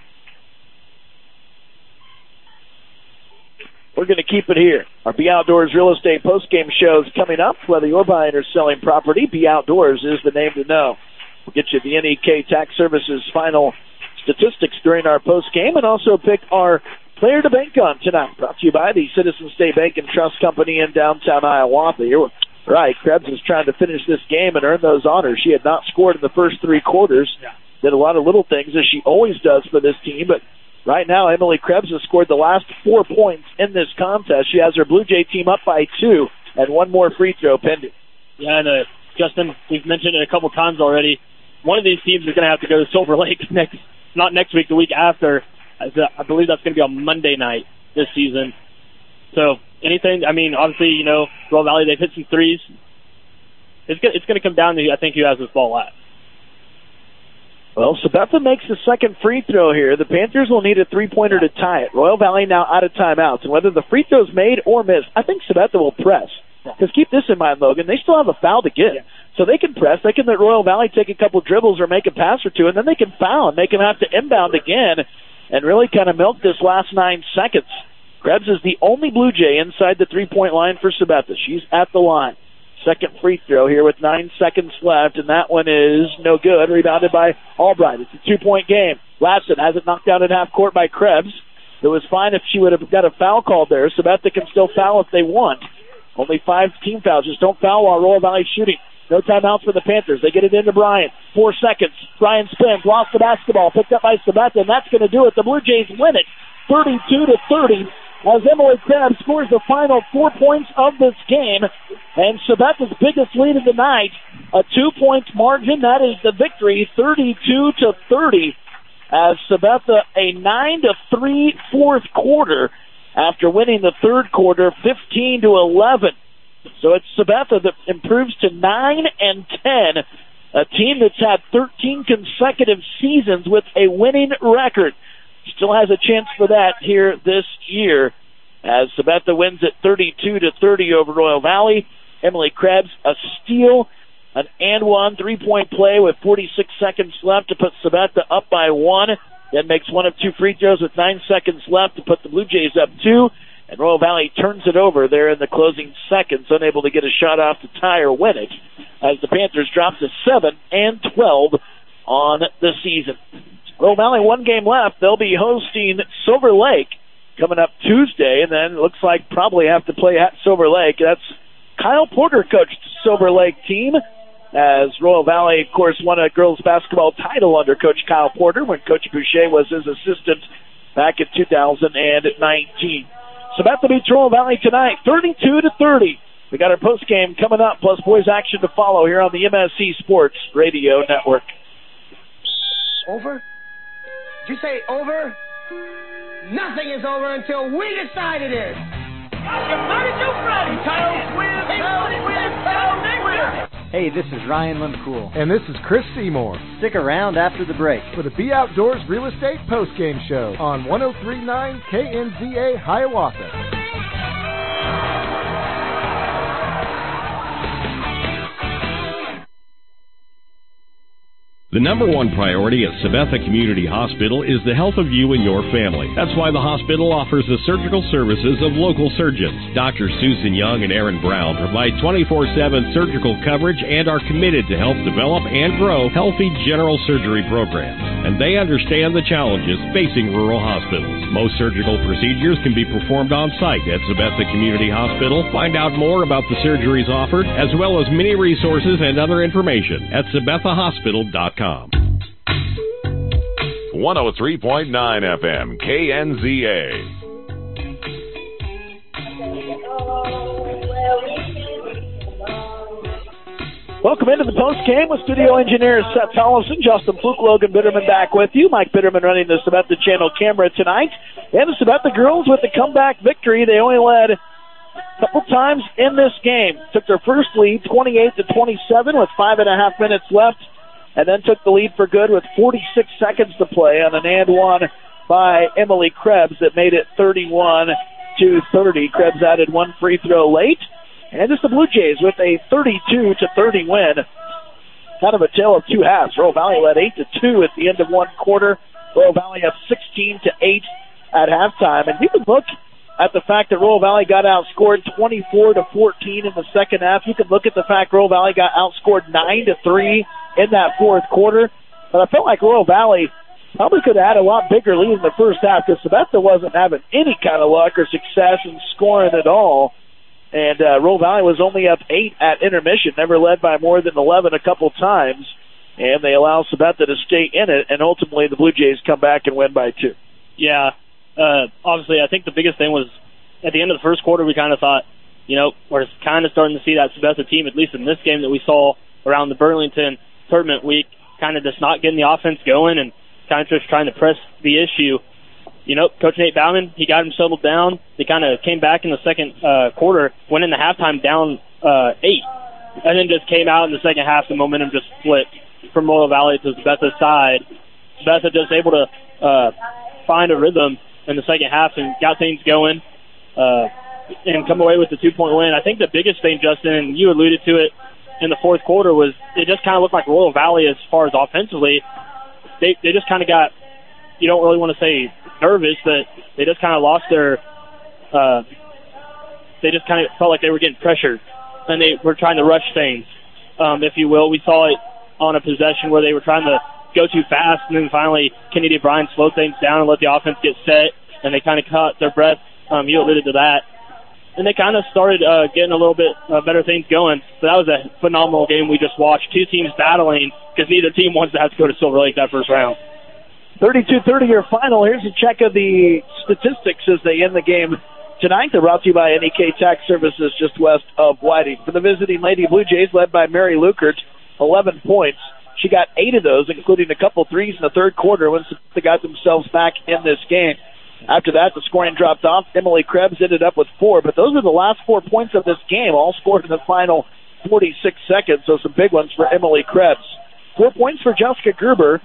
Speaker 3: We're going to keep it here. Our Be Outdoors Real Estate postgame show is coming up. Whether you're buying or selling property, Be Outdoors is the name to know. We'll get you the N E K Tax Services final statistics during our postgame, and also pick our player to bank on tonight. Brought to you by the Citizen State Bank and Trust Company in downtown Hiawatha. You're right. Krebs is trying to finish this game and earn those honors. She had not scored in the first three quarters. Did a lot of little things, as she always does for this team, but right now, Emily Krebs has scored the last four points in this contest. She has her Blue Jay team up by two, and one more free throw pending.
Speaker 4: Yeah, and uh, Justin, we've mentioned it a couple times already. One of these teams is going to have to go to Silver Lake next, not next week, the week after. I believe that's going to be on Monday night this season. So anything, I mean, obviously, you know, Royal Valley, they've hit some threes. It's going, it's going to come down to, I think, who has this ball at.
Speaker 3: Well, Sabetha makes the second free throw here. The Panthers will need a three-pointer to tie it. Royal Valley now out of timeouts. And whether the free throw's made or missed, I think Sabetha will press. Because keep this in mind, Logan, they still have a foul to get. Yeah. So they can press. They can let Royal Valley take a couple dribbles or make a pass or two, and then they can foul and make them have to inbound again and really kind of milk this last nine seconds. Krebs is the only Blue Jay inside the three-point line for Sabetha. She's at the line. Second free throw here with nine seconds left, and that one is no good. Rebounded by Albright. It's a two-point game. Lasson has it knocked down at half court by Krebs. It was fine if she would have got a foul called there. Sabetha can still foul if they want. Only five team fouls. Just don't foul while Royal Valley's shooting. No timeouts for the Panthers. They get it into Bryan. Four seconds. Bryan spins, lost the basketball, picked up by Sabetha, and that's going to do it. The Blue Jays win it, thirty-two to thirty. As Emily Krebs scores the final four points of this game, and Sabetha's biggest lead of the night, a two-point margin. That is the victory, thirty-two to thirty, as Sabetha a nine to three fourth quarter after winning the third quarter, fifteen to eleven. So it's Sabetha that improves to nine and ten, a team that's had thirteen consecutive seasons with a winning record. Still has a chance for that here this year as Sabetha wins at thirty-two to thirty over Royal Valley. Emily Krebs, a steal, an and one three-point play with forty-six seconds left to put Sabetha up by one. Then makes one of two free throws with nine seconds left to put the Blue Jays up two. And Royal Valley turns it over there in the closing seconds, unable to get a shot off to tie or win it, as the Panthers drop to seven and twelve on the season. Royal Valley, one game left. They'll be hosting Silver Lake coming up Tuesday, and then it looks like probably have to play at Silver Lake. That's Kyle Porter coached Silver Lake team, as Royal Valley, of course, won a girls basketball title under Coach Kyle Porter when Coach Boucher was his assistant back in two thousand nineteen. Sabetha beats Royal Valley tonight, thirty-two to thirty. We got our post game coming up, plus boys action to follow here on the M S C Sports Radio Network.
Speaker 13: Over? Did you say over? Nothing is over until we decide it is.
Speaker 14: Hey, this is Ryan Lemcool.
Speaker 15: And this is Chris Seymour.
Speaker 14: Stick around after the break
Speaker 15: for the Be Outdoors Real Estate Postgame Show on one oh three point nine K N Z A Hiawatha.
Speaker 1: The number one priority at Sabetha Community Hospital is the health of you and your family. That's why the hospital offers the surgical services of local surgeons. Doctors Susan Young and Aaron Brown provide twenty-four seven surgical coverage and are committed to help develop and grow healthy general surgery programs. And they understand the challenges facing rural hospitals. Most surgical procedures can be performed on site at Sabetha Community Hospital. Find out more about the surgeries offered, as well as many resources and other information at sabetha hospital dot com.
Speaker 11: one oh three point nine F M, K N Z A.
Speaker 3: Welcome into the post game with studio engineers Seth Tollefson, Justin Fluke, Logan Bitterman back with you. Mike Bitterman running the Sabetha Channel camera tonight. And the Sabetha girls with the comeback victory. They only led a couple times in this game. Took their first lead, twenty-eight to twenty-seven, with five and a half minutes left. And then took the lead for good with forty-six seconds to play on an and one by Emily Krebs that made it thirty-one to thirty. Krebs added one free throw late. And it's the Blue Jays with a thirty-two to thirty win. Kind of a tale of two halves. Royal Valley led eight to two at the end of one quarter. Royal Valley up sixteen to eight at halftime. And you can look at the fact that Royal Valley got outscored twenty-four to fourteen in the second half. You can look at the fact Royal Valley got outscored nine to three in that fourth quarter. But I felt like Royal Valley probably could have had a lot bigger lead in the first half because Sabetha wasn't having any kind of luck or success in scoring at all. And uh, Royal Valley was only up eight at intermission, never led by more than eleven a couple times. And they allow Sabetha to stay in it, and ultimately the Blue Jays come back and win by two.
Speaker 4: Yeah, uh, obviously I think the biggest thing was at the end of the first quarter we kind of thought, you know, we're kind of starting to see that Sabetha team, at least in this game, that we saw around the Burlington tournament week, kind of just not getting the offense going and kind of just trying to press the issue. You know, Coach Nate Bauman, he got him settled down. They kind of came back in the second uh, quarter, went into halftime down uh, eight, and then just came out in the second half. The momentum just flipped from Royal Valley to Sabetha's side. Sabetha just able to uh, find a rhythm in the second half and got things going uh, and come away with the two-point win. I think the biggest thing, Justin, and you alluded to it in the fourth quarter, was it just kind of looked like Royal Valley as far as offensively. They, they just kind of got, you don't really want to say nervous, but they just kind of lost their, uh, they just kind of felt like they were getting pressured, and they were trying to rush things, um, if you will. We saw it on a possession where they were trying to go too fast, and then finally Kennedy Bryan slowed things down and let the offense get set, and they kind of caught their breath. Um, you alluded to that. And they kind of started uh, getting a little bit uh, better things going. So that was a phenomenal game we just watched. Two teams battling because neither team wants to have to go to Silver Lake that first round.
Speaker 3: thirty-two thirty your final. Here's a check of the statistics as they end the game tonight. They're brought to you by N E K Tax Services just west of Whiting. For the visiting Lady Blue Jays, led by Mary Lukert, eleven points. She got eight of those, including a couple threes in the third quarter when they got themselves back in this game. After that, the scoring dropped off. Emily Krebs ended up with four, but those are the last four points of this game, all scored in the final forty-six seconds, so some big ones for Emily Krebs. Four points for Jessica Gerber.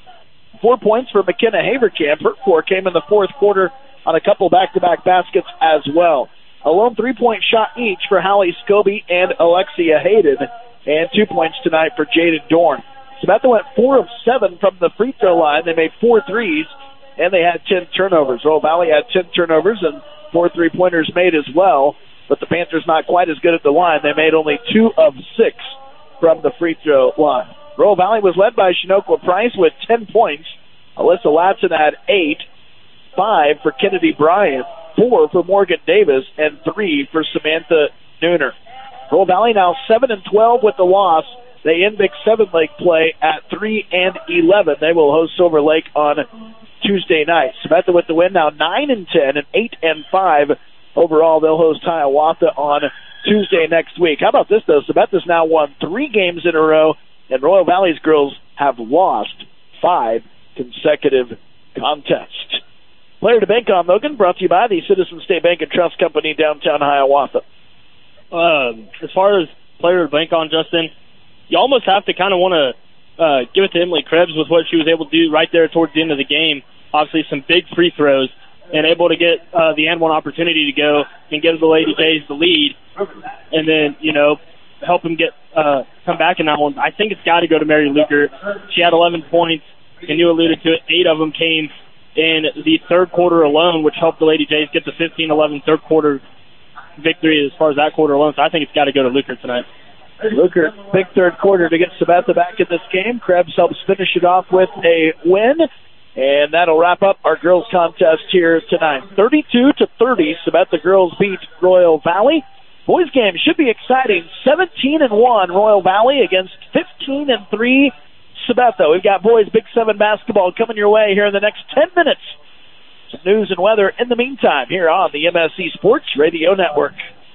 Speaker 3: Four points for McKenna Haverkamp. Her four came in the fourth quarter on a couple back-to-back baskets as well. A lone three-point shot each for Hallie Scobie and Alexia Hayden, and two points tonight for Jaden Dorn. Sabetha went four of seven from the free throw line. They made four threes, and they had ten turnovers. Royal Valley had ten turnovers and four three-pointers made as well, but the Panthers not quite as good at the line. They made only two of six from the free throw line. Royal Valley was led by Shinoqua Price with ten points. Alyssa Latson had eight, five for Kennedy Bryan, four for Morgan Davis, and three for Samantha Nooner. Royal Valley now seven and twelve with the loss. They end Big Seven Lake play at three and eleven. They will host Silver Lake on Tuesday night. Sabetha with the win now nine and ten and eight and five overall. They'll host Hiawatha on Tuesday next week. How about this though? Sabetha's now won three games in a row, and Royal Valley's girls have lost five consecutive contests. Player to bank on, Logan, brought to you by the Citizen State Bank and Trust Company, downtown Hiawatha.
Speaker 4: Uh, as far as player to bank on, Justin, you almost have to kind of want to uh, give it to Emily Krebs with what she was able to do right there towards the end of the game. Obviously, some big free throws and able to get uh, the and one opportunity to go and give the Lady Jays the lead, and then, you know, help them get uh, come back in that one. I think it's got to go to Mary Luker. She had eleven points, and you alluded to it. Eight of them came in the third quarter alone, which helped the Lady Jays get the fifteen eleven third quarter victory as far as that quarter alone. So I think it's got to go to Luker tonight.
Speaker 3: Luker, big third quarter to get Sabetha back in this game. Krebs helps finish it off with a win, and that'll wrap up our girls contest here tonight. thirty-two to thirty, Sabetha girls beat Royal Valley. Boys game should be exciting. seventeen and one Royal Valley against fifteen and three Sabetha. We've got boys Big Seven basketball coming your way here in the next ten minutes. Some news and weather in the meantime here on the M S C Sports Radio Network.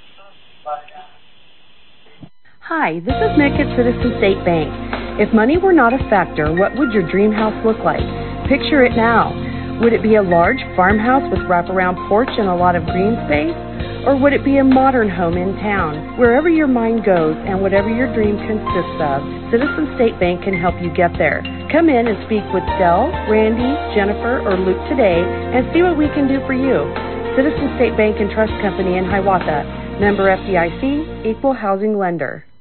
Speaker 10: Hi, this is Nick at Citizen State Bank. If money were not a factor, what would your dream house look like? Picture it now. Would it be a large farmhouse with wraparound porch and a lot of green space? Or would it be a modern home in town? Wherever your mind goes and whatever your dream consists of, Citizen State Bank can help you get there. Come in and speak with Del, Randy, Jennifer, or Luke today and see what we can do for you. Citizen State Bank and Trust Company in Hiawatha. Member F D I C, Equal Housing Lender.